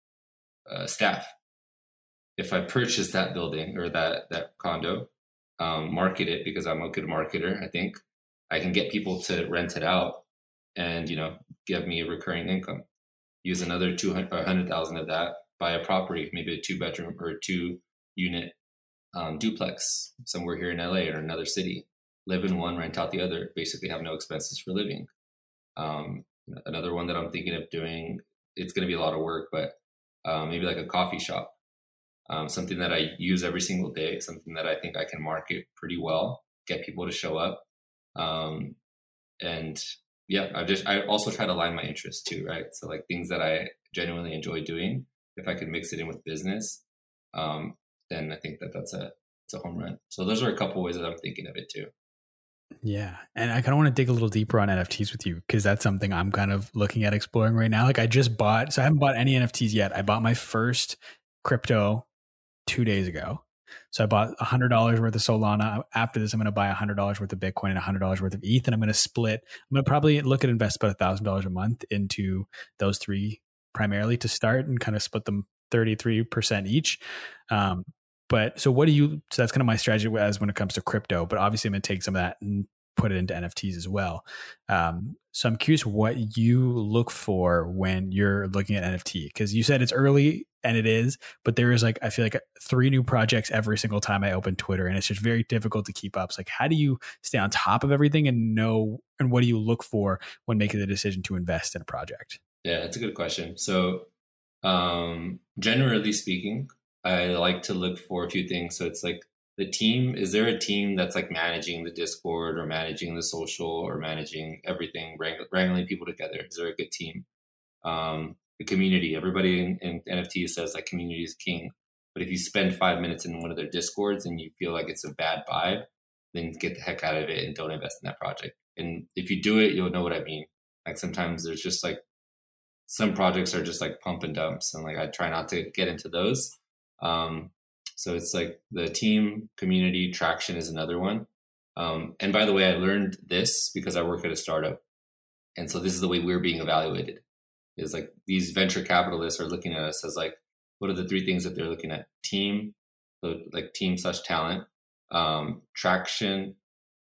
uh, staff. If I purchase that building or that that condo, um, market it because I'm a good marketer, I think I can get people to rent it out and, you know, give me a recurring income. Use another two hundred, one hundred thousand of that, buy a property, maybe a two bedroom or a two unit um, duplex somewhere here in L A or another city. Live in one, rent out the other. Basically, have no expenses for living. Um, another one that I'm thinking of doing, it's going to be a lot of work, but uh, maybe like a coffee shop. Um, something that I use every single day, something that I think I can market pretty well, get people to show up. Um, and yeah, I just, I also try to align my interests too, right? So like things that I genuinely enjoy doing, if I could mix it in with business, um, then I think that that's a, it's a home run. So those are a couple ways that I'm thinking of it too. Yeah. And I kind of want to dig a little deeper on N F Ts with you because that's something I'm kind of looking at exploring right now. Like I just bought, so I haven't bought any N F Ts yet. I bought my first crypto two days ago. So I bought one hundred dollars worth of Solana. After this, I'm going to buy one hundred dollars worth of Bitcoin and one hundred dollars worth of E T H. And I'm going to split. I'm going to probably look at invest about one thousand dollars a month into those three primarily to start and kind of split them thirty-three percent each. Um, but so what do you, so that's kind of my strategy as when it comes to crypto, but obviously I'm going to take some of that and put it into N F Ts as well. Um, so I'm curious what you look for when you're looking at N F T, because you said it's early and it is, but there is like, I feel like three new projects every single time I open Twitter and it's just very difficult to keep up. So like, how do you stay on top of everything and know, and what do you look for when making the decision to invest in a project? Yeah, that's a good question. So um, generally speaking, I like to look for a few things. So it's like, the team, is there a team that's like managing the Discord or managing the social or managing everything, wrang- wrangling people together? Is there a good team? Um, the community, everybody in, in N F T says like community is king. But if you spend five minutes in one of their Discords and you feel like it's a bad vibe, then get the heck out of it and don't invest in that project. And if you do it, you'll know what I mean. Like sometimes there's just like, some projects are just like pump and dumps. And like, I try not to get into those. Um, So it's like the team, community, traction is another one. Um, and by the way, I learned this because I work at a startup. And so this is the way we're being evaluated. Is like these venture capitalists are looking at us as like, what are the three things that they're looking at? Team, so like team slash talent, um, traction,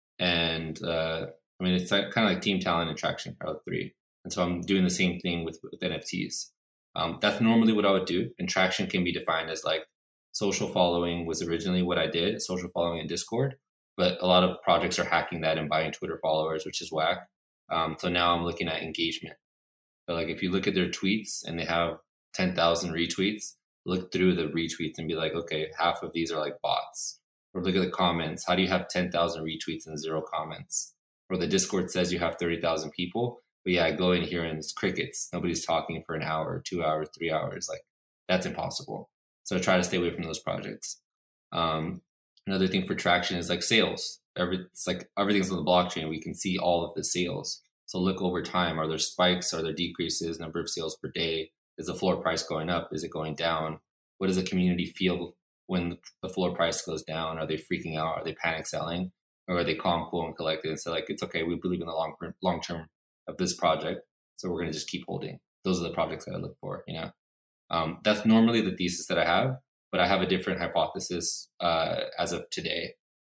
and uh, I mean it's like, kind of like team talent and traction are the three. And so I'm doing the same thing with, with N F Ts. Um, that's normally what I would do. And traction can be defined as like social following was originally what I did, social following in Discord. But a lot of projects are hacking that and buying Twitter followers, which is whack. Um, so now I'm looking at engagement. So like if you look at their tweets and they have ten thousand retweets, look through the retweets and be like, okay, half of these are like bots. Or look at the comments. How do you have ten thousand retweets and zero comments? Or the Discord says you have thirty thousand people, but yeah, go in here and it's crickets. Nobody's talking for an hour, two hours, three hours. Like that's impossible. So I try to stay away from those projects. Um, another thing for traction is like sales. Every, it's like everything's on the blockchain. We can see all of the sales. So look over time. Are there spikes? Are there decreases? Number of sales per day? Is the floor price going up? Is it going down? What does the community feel when the floor price goes down? Are they freaking out? Are they panic selling? Or are they calm, cool, and collected and say like, it's okay, we believe in the long long term of this project, so we're going to just keep holding. Those are the projects that I look for, you know. Um, that's normally the thesis that I have, but I have a different hypothesis uh, as of today.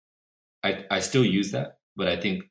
I, I still use that, but I think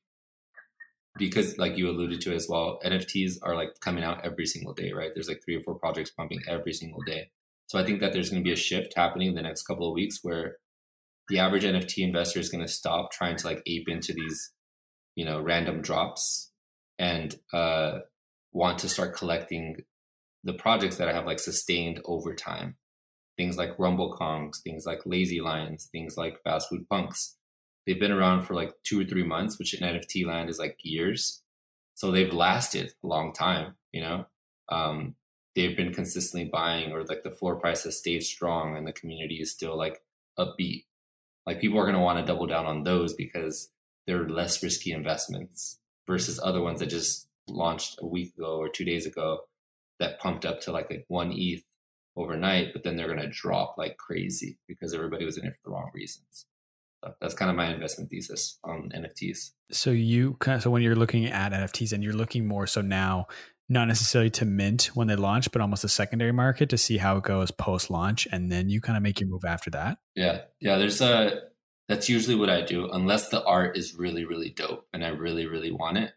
because like you alluded to as well, N F Ts are like coming out every single day, right? There's like three or four projects pumping every single day. So I think that there's going to be a shift happening in the next couple of weeks where the average N F T investor is going to stop trying to like ape into these, you know, random drops and uh, want to start collecting the projects that have like sustained over time. Things like Rumble Kongs, things like Lazy Lions, things like Fast Food Punks. They've been around for like two or three months, which in N F T land is like years. So they've lasted a long time, you know. Um, they've been consistently buying, or like the floor price has stayed strong and the community is still like upbeat. Like people are going to want to double down on those because they're less risky investments versus other ones that just launched a week ago or two days ago that pumped up to like a one E T H overnight, but then they're going to drop like crazy because everybody was in it for the wrong reasons. So that's kind of my investment thesis on N F Ts. So you kind of, so when you're looking at N F Ts and you're looking more so now, not necessarily to mint when they launch, but almost a secondary market to see how it goes post launch, and then you kind of make your move after that. Yeah, yeah. There's a that's usually what I do, unless the art is really, really dope and I really, really want it.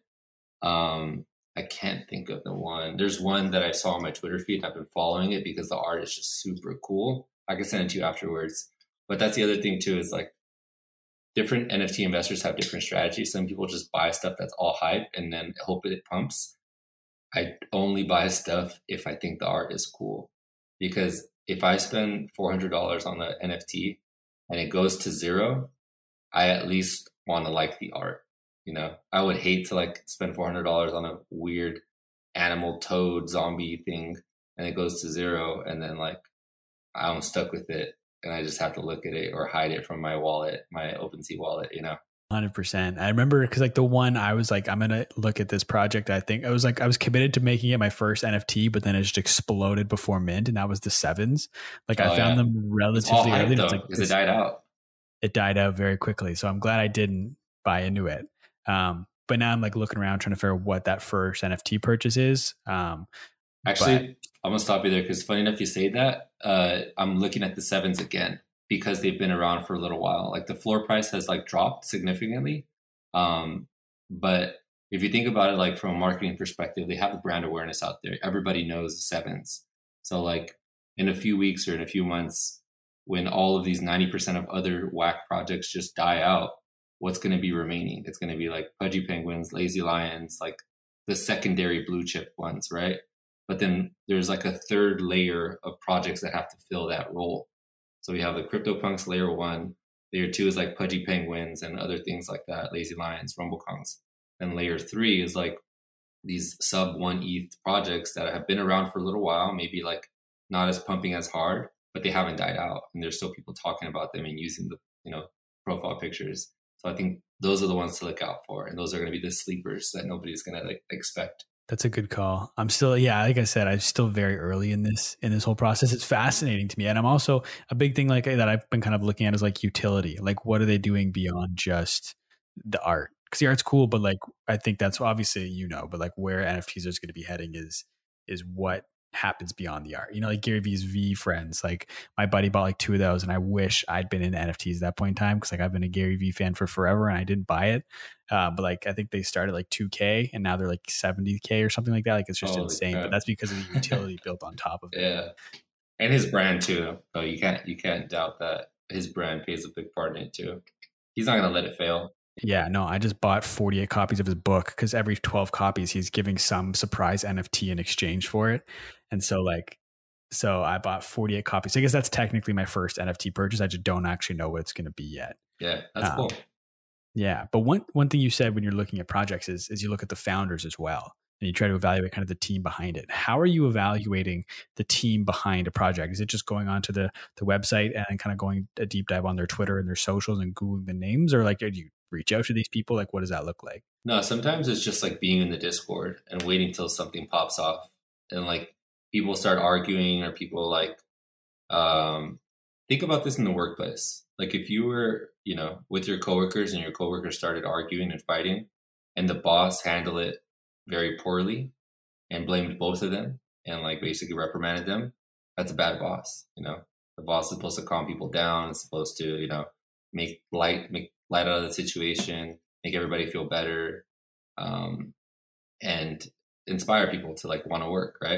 Um, I can't think of the one. There's one that I saw on my Twitter feed. I've been following it because the art is just super cool. I can send it to you afterwards. But that's the other thing too, is like different N F T investors have different strategies. Some people just buy stuff that's all hype and then hope it pumps. I only buy stuff if I think the art is cool. Because if I spend four hundred dollars on the N F T and it goes to zero, I at least want to like the art. You know, I would hate to like spend four hundred dollars on a weird animal toad zombie thing and it goes to zero and then like I'm stuck with it and I just have to look at it or hide it from my wallet, my OpenSea wallet, you know. one hundred percent. I remember because like the one I was like, I'm going to look at this project. I think I was like, I was committed to making it my first N F T, but then it just exploded before mint. And that was the sevens. Like oh, I found yeah. them relatively hype, early. Though, it's like, because it died out. It died out very quickly. So I'm glad I didn't buy into it. Um, but now I'm like looking around trying to figure out what that first N F T purchase is. Um, Actually, but, I'm going to stop you there because funny enough you say that. Uh, I'm looking at the sevens again because they've been around for a little while. Like the floor price has like dropped significantly. Um, but if you think about it, like from a marketing perspective, they have the brand awareness out there. Everybody knows the sevens. So like in a few weeks or in a few months, when all of these ninety percent of other whack projects just die out, what's going to be remaining? It's going to be like Pudgy Penguins, Lazy Lions, like the secondary blue chip ones, right? But then there's like a third layer of projects that have to fill that role. So we have the CryptoPunks layer one. Layer two is like Pudgy Penguins and other things like that, Lazy Lions, Rumble Kongs. And layer three is like these sub one E T H projects that have been around for a little while, maybe like not as pumping as hard, but they haven't died out. And there's still people talking about them and using the, you know, profile pictures. So I think those are the ones to look out for. And those are going to be the sleepers that nobody's going to like expect. That's a good call. I'm still, yeah, like I said, I'm still very early in this, in this whole process. It's fascinating to me. And I'm also a big thing like that I've been kind of looking at is like utility. Like what are they doing beyond just the art? Because the art's cool, but like, I think that's obviously, you know, but like where N F Ts is going to be heading is, is what happens beyond the art. You know, like Gary Vee's V Friends. Like my buddy bought like two of those, and I wish I'd been in N F Ts at that point in time because like I've been a Gary Vee fan for forever, and I didn't buy it. Uh, but like I think they started like two K, and now they're like seventy K or something like that. Like it's just Holy insane. crap. But that's because of the utility built on top of it. Yeah, and his brand too. So you can't you can't doubt that his brand plays a big part in it too. He's not gonna let it fail. Yeah, no, I just bought forty-eight copies of his book because every twelve copies he's giving some surprise N F T in exchange for it. And so like, so I bought forty-eight copies. So I guess that's technically my first N F T purchase. I just don't actually know what it's going to be yet. Yeah, that's um, cool. Yeah. But one, one thing you said when you're looking at projects is, is you look at the founders as well. And you try to evaluate kind of the team behind it. How are you evaluating the team behind a project? Is it just going onto the, the website and kind of going a deep dive on their Twitter and their socials and Googling the names? Or like, do you reach out to these people? Like, what does that look like? No, sometimes it's just like being in the Discord and waiting till something pops off. And like people start arguing or people like, um, think about this in the workplace. Like if you were, you know, with your coworkers and your coworkers started arguing and fighting and the boss handled it very poorly and blamed both of them and like basically reprimanded them, that's a bad boss. You know, the boss is supposed to calm people down. It's supposed to, you know, make light, make light out of the situation, make everybody feel better, um, and inspire people to like want to work, right?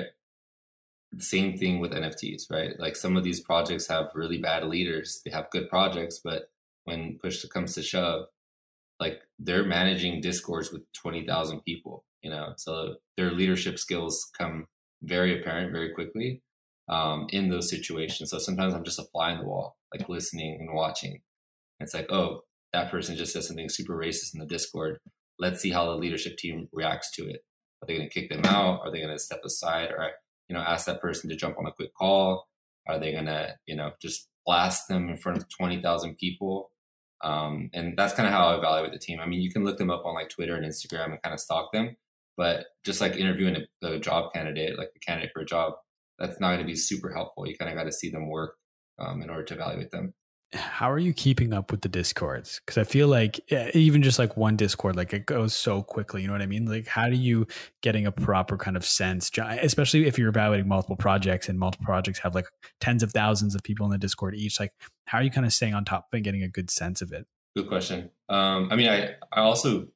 Same thing with N F Ts, right? Like some of these projects have really bad leaders. They have good projects, but when push comes to shove, like they're managing Discords with twenty thousand people, you know, so their leadership skills come very apparent very quickly um, in those situations. So sometimes I'm just a fly on the wall, like listening and watching. It's like, oh, that person just said something super racist in the Discord. Let's see how the leadership team reacts to it. Are they going to kick them out? Are they going to step aside? Or, you know, ask that person to jump on a quick call? Are they going to, you know, just blast them in front of twenty thousand people? Um, and that's kind of how I evaluate the team. I mean, you can look them up on like Twitter and Instagram and kind of stalk them, but just like interviewing a, a job candidate, like a candidate for a job, that's not going to be super helpful. You kind of got to see them work um, in order to evaluate them. How are you keeping up with the Discords? Because I feel like even just like one Discord, like it goes so quickly. You know what I mean? Like, how do you getting a proper kind of sense, especially if you're evaluating multiple projects and multiple projects have like tens of thousands of people in the Discord each? Like, how are you kind of staying on top and getting a good sense of it? Good question. Um, I mean, I, I also,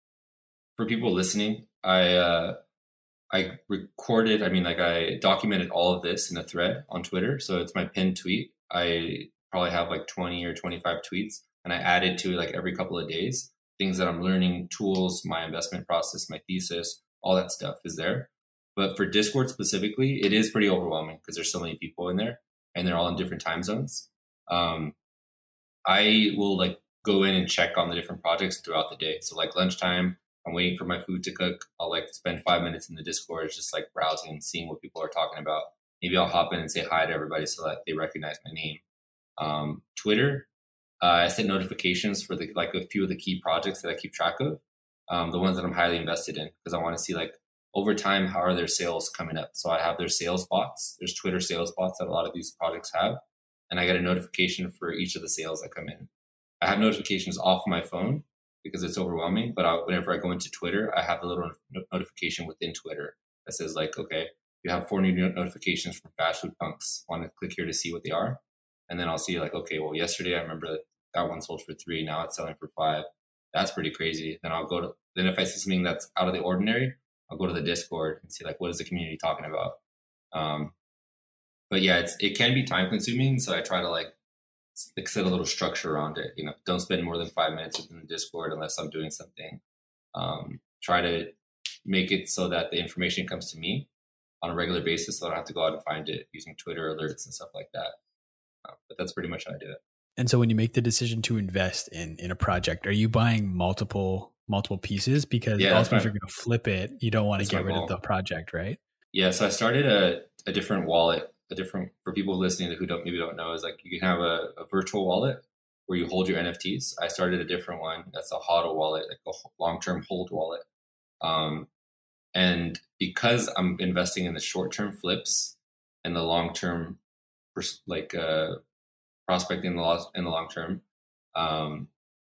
for people listening, I, uh, I recorded, I mean, like I documented all of this in a thread on Twitter. So it's my pinned tweet. I probably have like twenty or twenty-five tweets, and I added to it like every couple of days, things that I'm learning, tools, my investment process, my thesis, all that stuff is there. But for Discord specifically, it is pretty overwhelming because there's so many people in there and they're all in different time zones. Um, I will like go in and check on the different projects throughout the day. So like lunchtime, I'm waiting for my food to cook. I'll like spend five minutes in the Discord, just like browsing and seeing what people are talking about. Maybe I'll hop in and say hi to everybody so that they recognize my name. Um, Twitter, uh, I set notifications for the like a few of the key projects that I keep track of, um, the ones that I'm highly invested in, because I want to see like over time how are their sales coming up. So I have their sales bots. There's Twitter sales bots that a lot of these projects have, and I get a notification for each of the sales that come in. I have notifications off my phone because it's overwhelming, but I, whenever I go into Twitter, I have a little not- notification within Twitter that says like, okay, you have four new notifications from Fast Food Punks. Want to click here to see what they are. And then I'll see like, okay, well, yesterday I remember that, that one sold for three. Now it's selling for five. That's pretty crazy. Then I'll go to, then if I see something that's out of the ordinary, I'll go to the Discord and see like, what is the community talking about? Um, but yeah, it's, it can be time consuming. So I try to like, like set a little structure around it. You know, don't spend more than five minutes within the Discord unless I'm doing something. Um, try to make it so that the information comes to me on a regular basis. So I don't have to go out and find it using Twitter alerts and stuff like that. Uh, but that's pretty much how I do it. And so when you make the decision to invest in in a project, are you buying multiple multiple pieces? Because yeah, ultimately, if you're going to flip it, you don't want to get rid goal. of the project, right? Yeah. So I started a, a different wallet, a different, for people listening who don't maybe don't know, is like you can have a, a virtual wallet where you hold your N F Ts. I started a different one. That's a HODL wallet, like a long-term hold wallet. Um, and because I'm investing in the short-term flips and the long-term like uh, prospecting in the long, in the long term, um,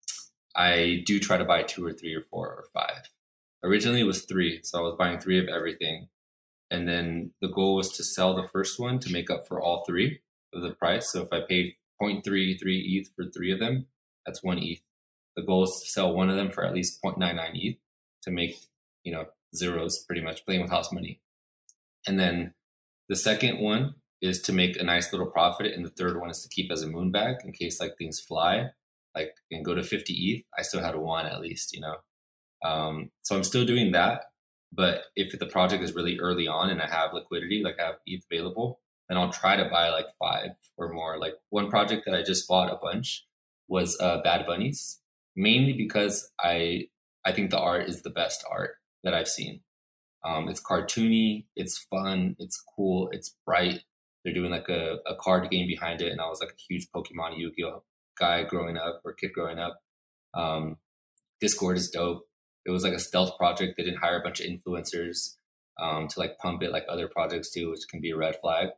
I do try to buy two or three or four or five. Originally it was three, so I was buying three of everything. And then the goal was to sell the first one to make up for all three of the price. So if I paid zero point three three E T H for three of them, that's one E T H. The goal is to sell one of them for at least zero point nine nine E T H to make, you know, zeros, pretty much playing with house money. And then the second one is to make a nice little profit. And the third one is to keep as a moon bag in case like things fly, like and go to fifty E T H. I still had a one at least, you know. Um, so I'm still doing that. But if the project is really early on and I have liquidity, like I have E T H available, then I'll try to buy like five or more. Like one project that I just bought a bunch was uh, Bad Bunnies, mainly because I I think the art is the best art that I've seen. Um, it's cartoony, it's fun, it's cool, it's bright. They're doing like a, a card game behind it, and I was like a huge Pokemon Yu-Gi-Oh guy growing up or kid growing up. Um, Discord is dope. It was like a stealth project. They didn't hire a bunch of influencers um, to like pump it like other projects do, which can be a red flag.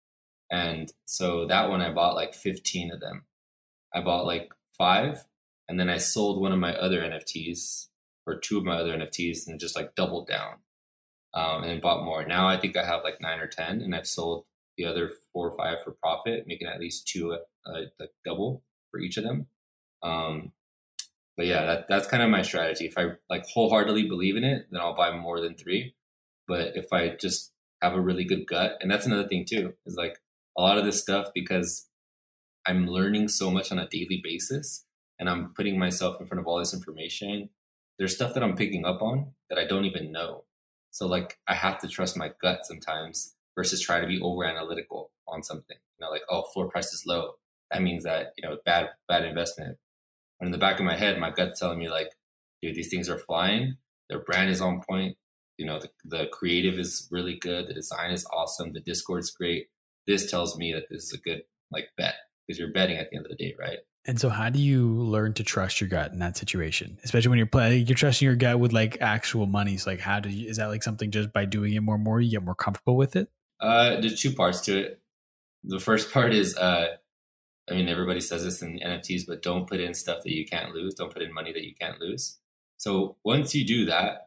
And so that one I bought like fifteen of them. I bought like five, and then I sold one of my other N F Ts or two of my other N F Ts and just like doubled down um, and bought more. Now I think I have like nine or ten, and I've sold the other four or five for profit, making at least two uh, like double for each of them. Um, But yeah, that, that's kind of my strategy. If I like wholeheartedly believe in it, then I'll buy more than three. But if I just have a really good gut, and that's another thing too, is like a lot of this stuff, because I'm learning so much on a daily basis and I'm putting myself in front of all this information, there's stuff that I'm picking up on that I don't even know. So like I have to trust my gut sometimes versus try to be over analytical on something. You know, like, oh, floor price is low. That means that, you know, bad, bad investment. And in the back of my head, my gut's telling me like, dude, these things are flying. Their brand is on point. You know, the, the creative is really good. The design is awesome. The Discord's great. This tells me that this is a good like bet, because you're betting at the end of the day, right? And so how do you learn to trust your gut in that situation? Especially when you're playing, you're trusting your gut with like actual money. So like, how do you, is that like something just by doing it more and more, you get more comfortable with it? Uh, there's two parts to it. The first part is, uh, I mean, everybody says this in N F Ts, but don't put in stuff that you can't lose. Don't put in money that you can't lose. So once you do that,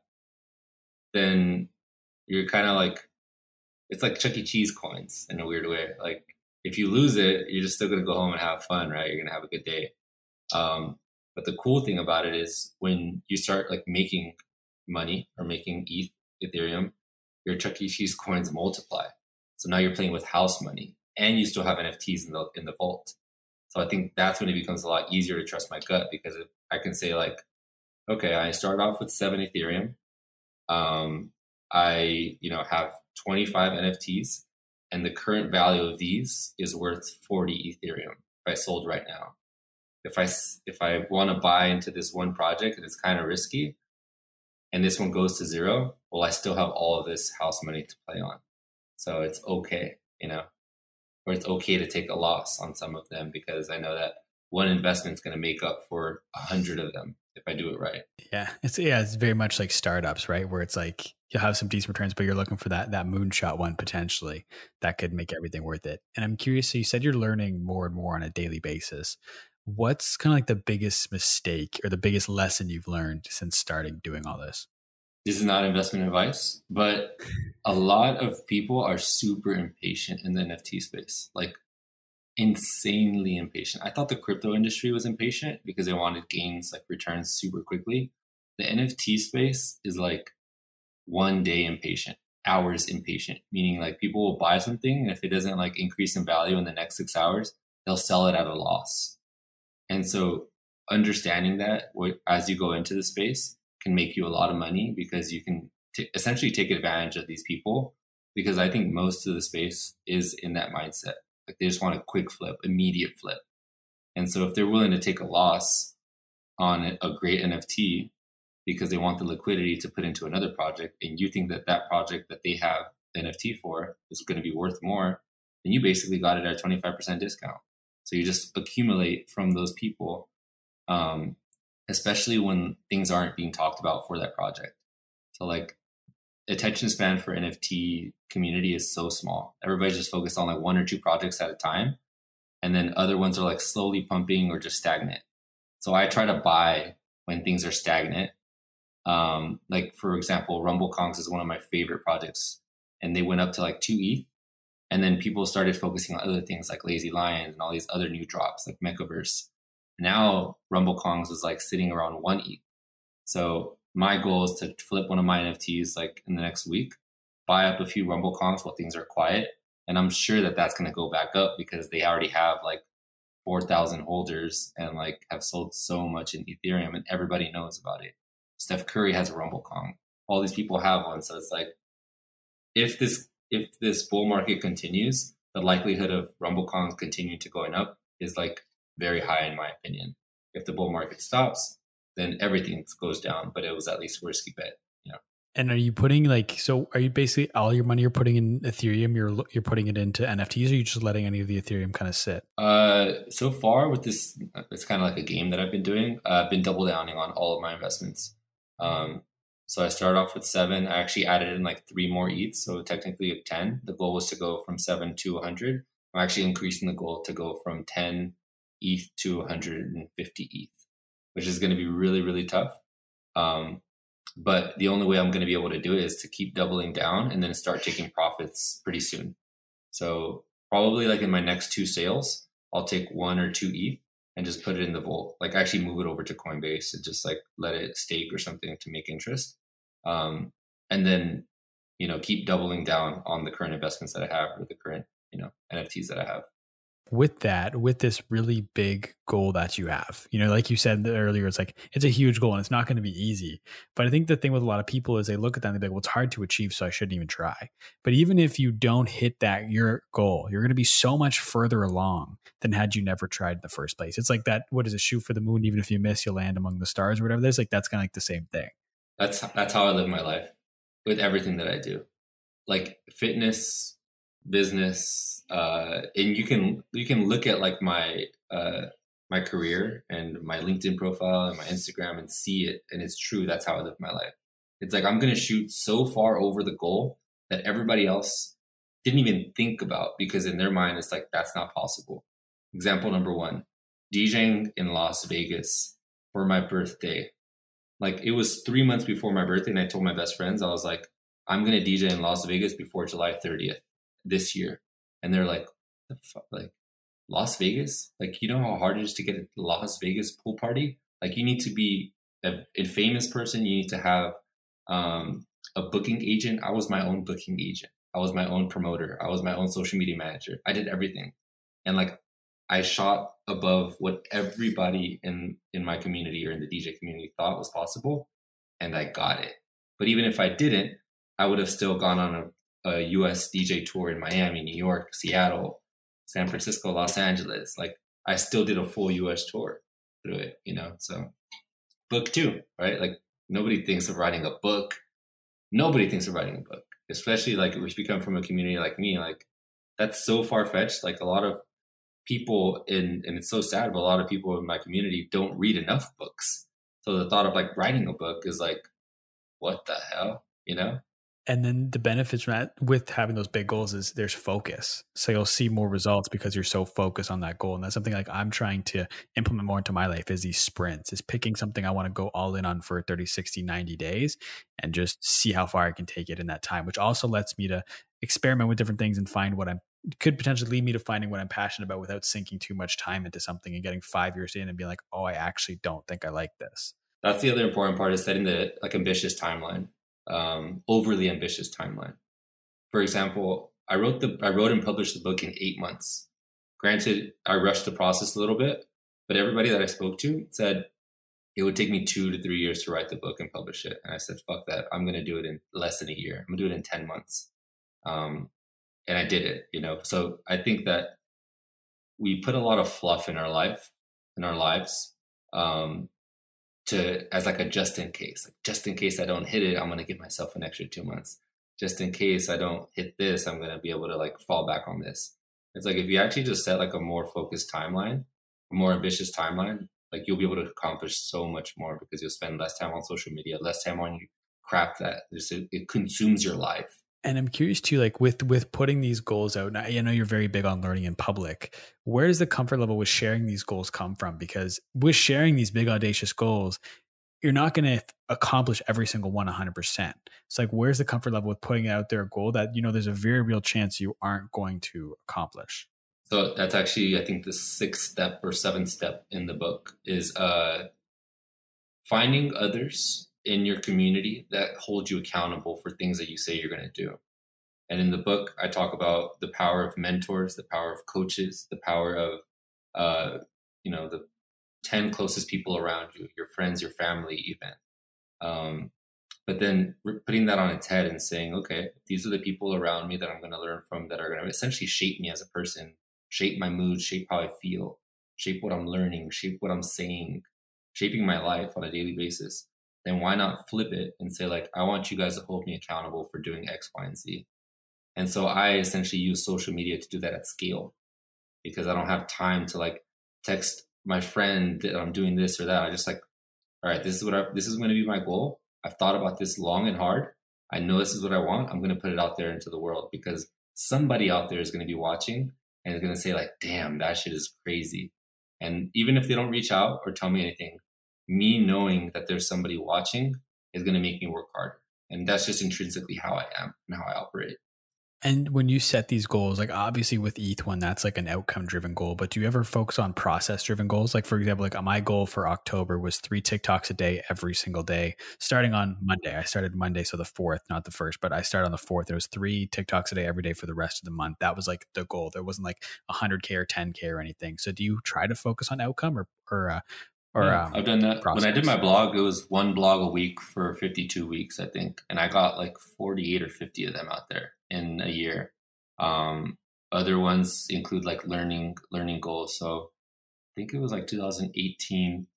then you're kind of like, it's like Chuck E. Cheese coins in a weird way. Like if you lose it, you're just still going to go home and have fun, right? You're going to have a good day. Um, but the cool thing about it is when you start like making money or making E T H, Ethereum, your Chuck E. Cheese coins multiply. So now you're playing with house money and you still have N F Ts in the, in the vault. So I think that's when it becomes a lot easier to trust my gut, because I can say like, okay, I started off with seven Ethereum. Um, I, you know, have twenty-five N F Ts, and the current value of these is worth forty Ethereum if I sold right now. If I, if I want to buy into this one project and it's kind of risky and this one goes to zero, well, I still have all of this house money to play on. So it's okay, you know, or it's okay to take a loss on some of them, because I know that one investment is going to make up for a hundred of them if I do it right. Yeah. It's, yeah, it's very much like startups, right? Where it's like, you'll have some decent returns, but you're looking for that, that moonshot one potentially that could make everything worth it. And I'm curious, so you said you're learning more and more on a daily basis. What's kind of like the biggest mistake or the biggest lesson you've learned since starting doing all this? This is not investment advice, but a lot of people are super impatient in the N F T space, like insanely impatient. I thought the crypto industry was impatient because they wanted gains, like returns super quickly. The N F T space is like one day impatient, hours impatient, meaning like people will buy something, and if it doesn't like increase in value in the next six hours, they'll sell it at a loss. And so understanding that as you go into the space can make you a lot of money, because you can t- essentially take advantage of these people, because I think most of the space is in that mindset. Like they just want a quick flip, immediate flip. And so if they're willing to take a loss on a great N F T because they want the liquidity to put into another project, and you think that that project that they have the N F T for is going to be worth more, then you basically got it at a twenty-five percent discount. So you just accumulate from those people, um, especially when things aren't being talked about for that project. So like attention span for N F T community is so small. Everybody's just focused on like one or two projects at a time. And then other ones are like slowly pumping or just stagnant. So I try to buy when things are stagnant. Um, like for example, Rumble Kongs is one of my favorite projects. and they went up to like two E T H. And then people started focusing on other things like Lazy Lions and all these other new drops like Mechaverse. Now Rumble Kongs is like sitting around one E T H. So my goal is to flip one of my N F Ts like in the next week, buy up a few Rumble Kongs while things are quiet. And I'm sure that that's going to go back up because they already have like four thousand holders and like have sold so much in Ethereum and everybody knows about it. Steph Curry has a Rumble Kong. All these people have one. So it's like, if this if this bull market continues, the likelihood of Rumble Kongs continuing to going up is like very high in my opinion. If the bull market stops, then everything goes down, but it was at least a risky bet, you know. And are you putting like, so are you basically all your money you're putting in Ethereum, you're you're putting it into N F Ts, or are you just letting any of the Ethereum kind of sit? Uh, so far with this, it's kind of like a game that I've been doing. Uh, I've been double downing on all of my investments. Um, so I started off with seven. I actually added in like three more E T Hs, so technically ten. The goal was to go from seven to one hundred. I'm actually increasing the goal to go from ten E T H to one hundred fifty E T H, which is going to be really, really tough. Um, but the only way I'm going to be able to do it is to keep doubling down and then start taking profits pretty soon. So probably like in my next two sales, I'll take one or two E T H and just put it in the vault, like actually move it over to Coinbase and just like let it stake or something to make interest. Um, and then, you know, keep doubling down on the current investments that I have or the current, you know, N F Ts that I have. With that, with this really big goal that you have, you know, like you said earlier, it's like, it's a huge goal and it's not going to be easy. But I think the thing with a lot of people is they look at that and they're like, well, it's hard to achieve, so I shouldn't even try. But even if you don't hit that, your goal, you're going to be so much further along than had you never tried in the first place. It's like that, what is a shoot for the moon? Even if you miss, you'll land among the stars or whatever. There's like, that's kind of like the same thing. That's, that's how I live my life with everything that I do. Like fitness, business, uh, and you can you can look at like my uh, my career and my LinkedIn profile and my Instagram and see it, and it's true. That's how I live my life. It's like I'm gonna shoot so far over the goal that everybody else didn't even think about, because in their mind it's like that's not possible. Example number one: DJing in Las Vegas for my birthday. Like it was three months before my birthday, and I told my best friends, I was like, I'm gonna D J in Las Vegas before July thirtieth. This year. And they're like, the fuck? Like Las Vegas? Like, you know how hard it is to get a Las Vegas pool party? Like you need to be a, a famous person. You need to have um, a booking agent. I was my own booking agent. I was my own promoter. I was my own social media manager. I did everything. And like, I shot above what everybody in, in my community or in the D J community thought was possible. And I got it. But even if I didn't, I would have still gone on a a U S D J tour in Miami, New York, Seattle, San Francisco, Los Angeles. Like I still did a full U S tour through it, you know? So book too, right? Like nobody thinks of writing a book. Nobody thinks of writing a book, especially like if you come from a community like me, like that's so far fetched. Like a lot of people in, and it's so sad, but a lot of people in my community don't read enough books. So the thought of like writing a book is like, what the hell, you know? And then the benefits from that with having those big goals is there's focus. So you'll see more results because you're so focused on that goal. And that's something like I'm trying to implement more into my life is these sprints, is picking something I want to go all in on for thirty, sixty, ninety days and just see how far I can take it in that time, which also lets me to experiment with different things and find what I'm could potentially lead me to finding what I'm passionate about without sinking too much time into something and getting five years in and being like, oh, I actually don't think I like this. That's the other important part, is setting the like ambitious timeline. Um, overly ambitious timeline. For example, I wrote the I wrote and published the book in eight months. Granted, I rushed the process a little bit, but everybody that I spoke to said it would take me two to three years to write the book and publish it. And I said, fuck that. I'm going to do it in less than a year. I'm going to do it in ten months. Um, and I did it, you know? So I think that we put a lot of fluff in our life, in our lives, um, to as like a just in case, like just in case I don't hit it, I'm going to give myself an extra two months. Just in case I don't hit this, I'm going to be able to like fall back on this. It's like, if you actually just set like a more focused timeline, a more ambitious timeline, like you'll be able to accomplish so much more because you'll spend less time on social media, less time on crap that just, it, it consumes your life. And I'm curious too, like with with putting these goals out, and I know you're very big on learning in public. Where does the comfort level with sharing these goals come from? Because with sharing these big audacious goals, you're not going to accomplish every single one one hundred percent. It's like, where's the comfort level with putting out there a goal that, you know, there's a very real chance you aren't going to accomplish? So that's actually, I think, the sixth step or seventh step in the book is uh, finding others in your community that hold you accountable for things that you say you're going to do. And in the book, I talk about the power of mentors, the power of coaches, the power of, uh, you know, the ten closest people around you, your friends, your family, even. Um, but then putting that on its head and saying, okay, these are the people around me that I'm going to learn from, that are going to essentially shape me as a person, shape my mood, shape how I feel, shape what I'm learning, shape what I'm saying, shaping my life on a daily basis. Then why not flip it and say, like, I want you guys to hold me accountable for doing X, Y, and Z. And so I essentially use social media to do that at scale, because I don't have time to like text my friend that I'm doing this or that. I just like, all right, this is what I, this is going to be my goal. I've thought about this long and hard. I know this is what I want. I'm going to put it out there into the world, because somebody out there is going to be watching and is going to say like, damn, that shit is crazy. And even if they don't reach out or tell me anything, me knowing that there's somebody watching is going to make me work harder. And that's just intrinsically how I am and how I operate. And when you set these goals, like obviously with E T H one, that's like an outcome driven goal, but do you ever focus on process driven goals? Like for example, like my goal for October was three TikToks a day, every single day, starting on Monday. I started Monday. So the fourth, not the first, but I started on the fourth. There was three TikToks a day, every day for the rest of the month. That was like the goal. There wasn't like a hundred K or ten K or anything. So do you try to focus on outcome or, or, uh, or yeah, um, I've done that. Process? When I did my blog, it was one blog a week for fifty-two weeks, I think. And I got like forty-eight or fifty of them out there in a year. Um, other ones include like learning, learning goals. So I think it was like two thousand eighteen.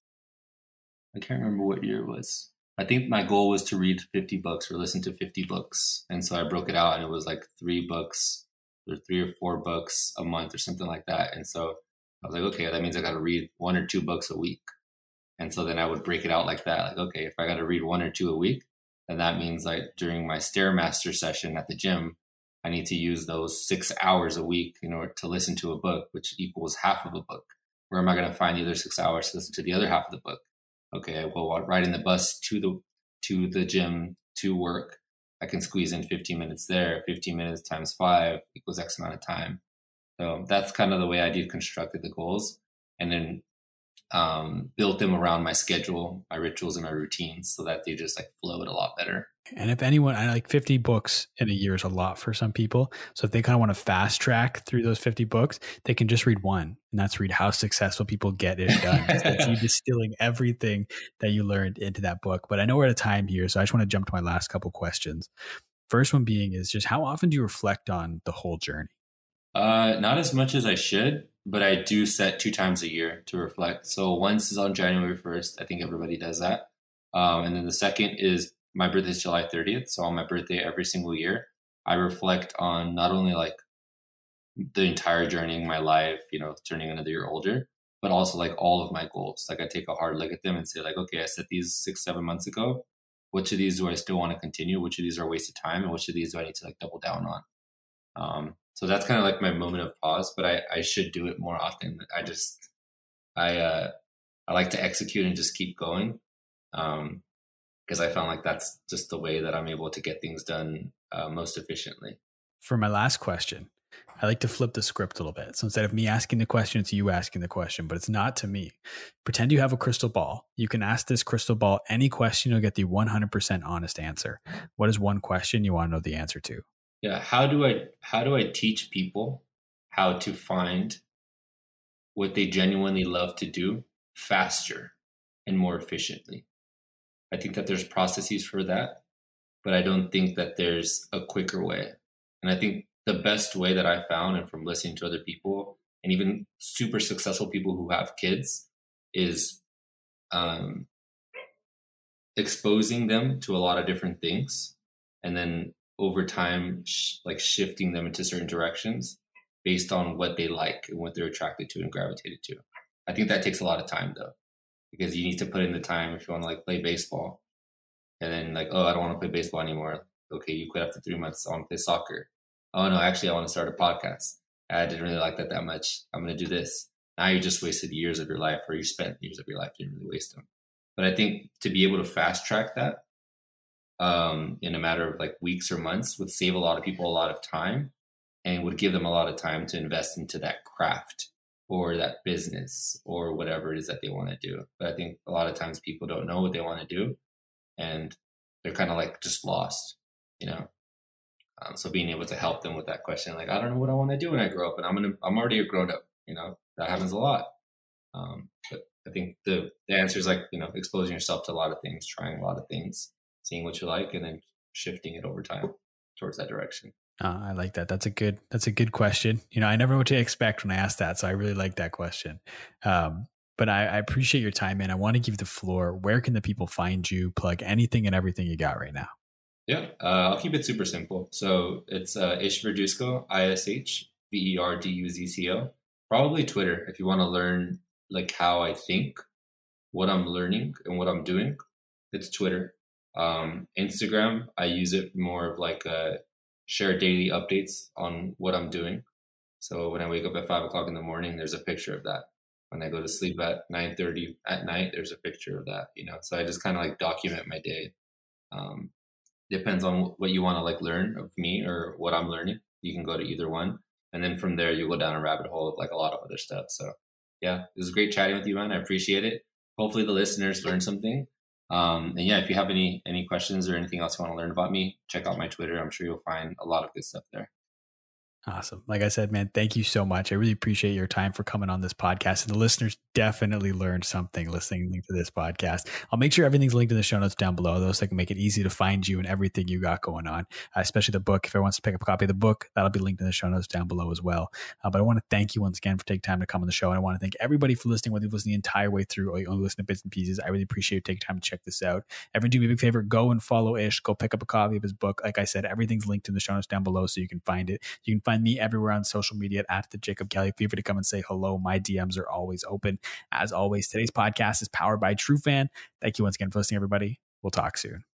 I can't remember what year it was. I think my goal was to read fifty books or listen to fifty books. And so I broke it out and it was like three books or three or four books a month or something like that. And so I was like, okay, that means I got to read one or two books a week. And so then I would break it out like that. Like, okay, if I got to read one or two a week, then that means like during my Stairmaster session at the gym, I need to use those six hours a week in order to listen to a book, which equals half of a book. Where am I going to find the other six hours to listen to the other half of the book? Okay, well, riding the bus to the to the gym to work, I can squeeze in fifteen minutes there. fifteen minutes times five equals X amount of time. So that's kind of the way I deconstructed the goals, and then um, built them around my schedule, my rituals, and my routines, so that they just like flowed a lot better. And if anyone, I like fifty books in a year is a lot for some people. So if they kind of want to fast track through those fifty books, they can just read one, and that's read How Successful People Get It Done. That's you distilling everything that you learned into that book. But I know we're at a time here, so I just want to jump to my last couple questions. First one being is just how often do you reflect on the whole journey? Uh, not as much as I should, but I do set two times a year to reflect. So once is on January first. I think everybody does that. Um, and then the second is my birthday is July thirtieth. So on my birthday every single year, I reflect on not only like the entire journey in my life, you know, turning another year older, but also like all of my goals. Like I take a hard look at them and say like, okay, I set these six, seven months ago. Which of these do I still want to continue? Which of these are a waste of time? And which of these do I need to like double down on? Um, so that's kind of like my moment of pause, but I, I should do it more often. I just, I, uh, I like to execute and just keep going. Um, because I found like that's just the way that I'm able to get things done uh, most efficiently. For my last question, I like to flip the script a little bit. So instead of me asking the question, it's you asking the question, but it's not to me. Pretend you have a crystal ball. You can ask this crystal ball any question, you'll get the one hundred percent honest answer. What is one question you want to know the answer to? Yeah. How do I, how do I teach people how to find what they genuinely love to do faster and more efficiently? I think that there's processes for that, but I don't think that there's a quicker way. And I think the best way that I found, and from listening to other people and even super successful people who have kids, is um, exposing them to a lot of different things. And then over time, sh- like shifting them into certain directions based on what they like and what they're attracted to and gravitated to. I think that takes a lot of time though, because you need to put in the time if you want to like play baseball. And then like, oh, I don't want to play baseball anymore. Okay, you quit after three months. I want to play soccer. Oh no, actually I want to start a podcast. I didn't really like that that much. I'm going to do this. Now you just wasted years of your life, or you spent years of your life, you didn't really waste them. But I think to be able to fast track that um, in a matter of like weeks or months would save a lot of people a lot of time and would give them a lot of time to invest into that craft or that business or whatever it is that they want to do. But I think a lot of times people don't know what they want to do and they're kind of like just lost, you know? Um, so being able to help them with that question, like, I don't know what I want to do when I grow up, and I'm gonna, I'm already a grown up, you know, that happens a lot. Um, but I think the, the answer is like, you know, exposing yourself to a lot of things, trying a lot of things, seeing what you like, and then shifting it over time towards that direction. Uh, I like that. That's a good, that's a good question. You know, I never know what to expect when I ask that. So I really like that question. Um, but I, I appreciate your time, man. I want to give the floor. Where can the people find you? Plug anything and everything you got right now. Yeah, uh, I'll keep it super simple. So it's uh, Ish Verduzco, I S H V E R D U Z C O. Probably Twitter if you want to learn like how I think, what I'm learning, and what I'm doing. It's Twitter. Um, Instagram, I use it more of like a share daily updates on what I'm doing. So when I wake up at five o'clock in the morning, there's a picture of that. When I go to sleep at nine thirty at night, there's a picture of that. You know, so I just kind of like document my day. Um, Depends on what you want to like learn of me or what I'm learning. You can go to either one. And then from there, you go down a rabbit hole of like a lot of other stuff. So yeah, it was great chatting with you, man. I appreciate it. Hopefully the listeners learned something. Um, and yeah, if you have any, any questions or anything else you want to learn about me, check out my Twitter. I'm sure you'll find a lot of good stuff there. Awesome. Like I said, man, thank you so much. I really appreciate your time for coming on this podcast. And the listeners definitely learned something listening to this podcast. I'll make sure everything's linked in the show notes down below, though, so I can make it easy to find you and everything you got going on, uh, especially the book. If everyone wants to pick up a copy of the book, that'll be linked in the show notes down below as well. Uh, but I want to thank you once again for taking time to come on the show. And I want to thank everybody for listening, whether you've listened the entire way through or you only listen to bits and pieces. I really appreciate you taking time to check this out. Everyone do me a big favor, go and follow Ish. Go pick up a copy of his book. Like I said, everything's linked in the show notes down below so you can find it. You can find me everywhere on social media at the Jacob Kelly. Feel free to come and say hello. My D Ms are always open. As always, today's podcast is powered by TrueFan. Thank you once again for listening, everybody. We'll talk soon.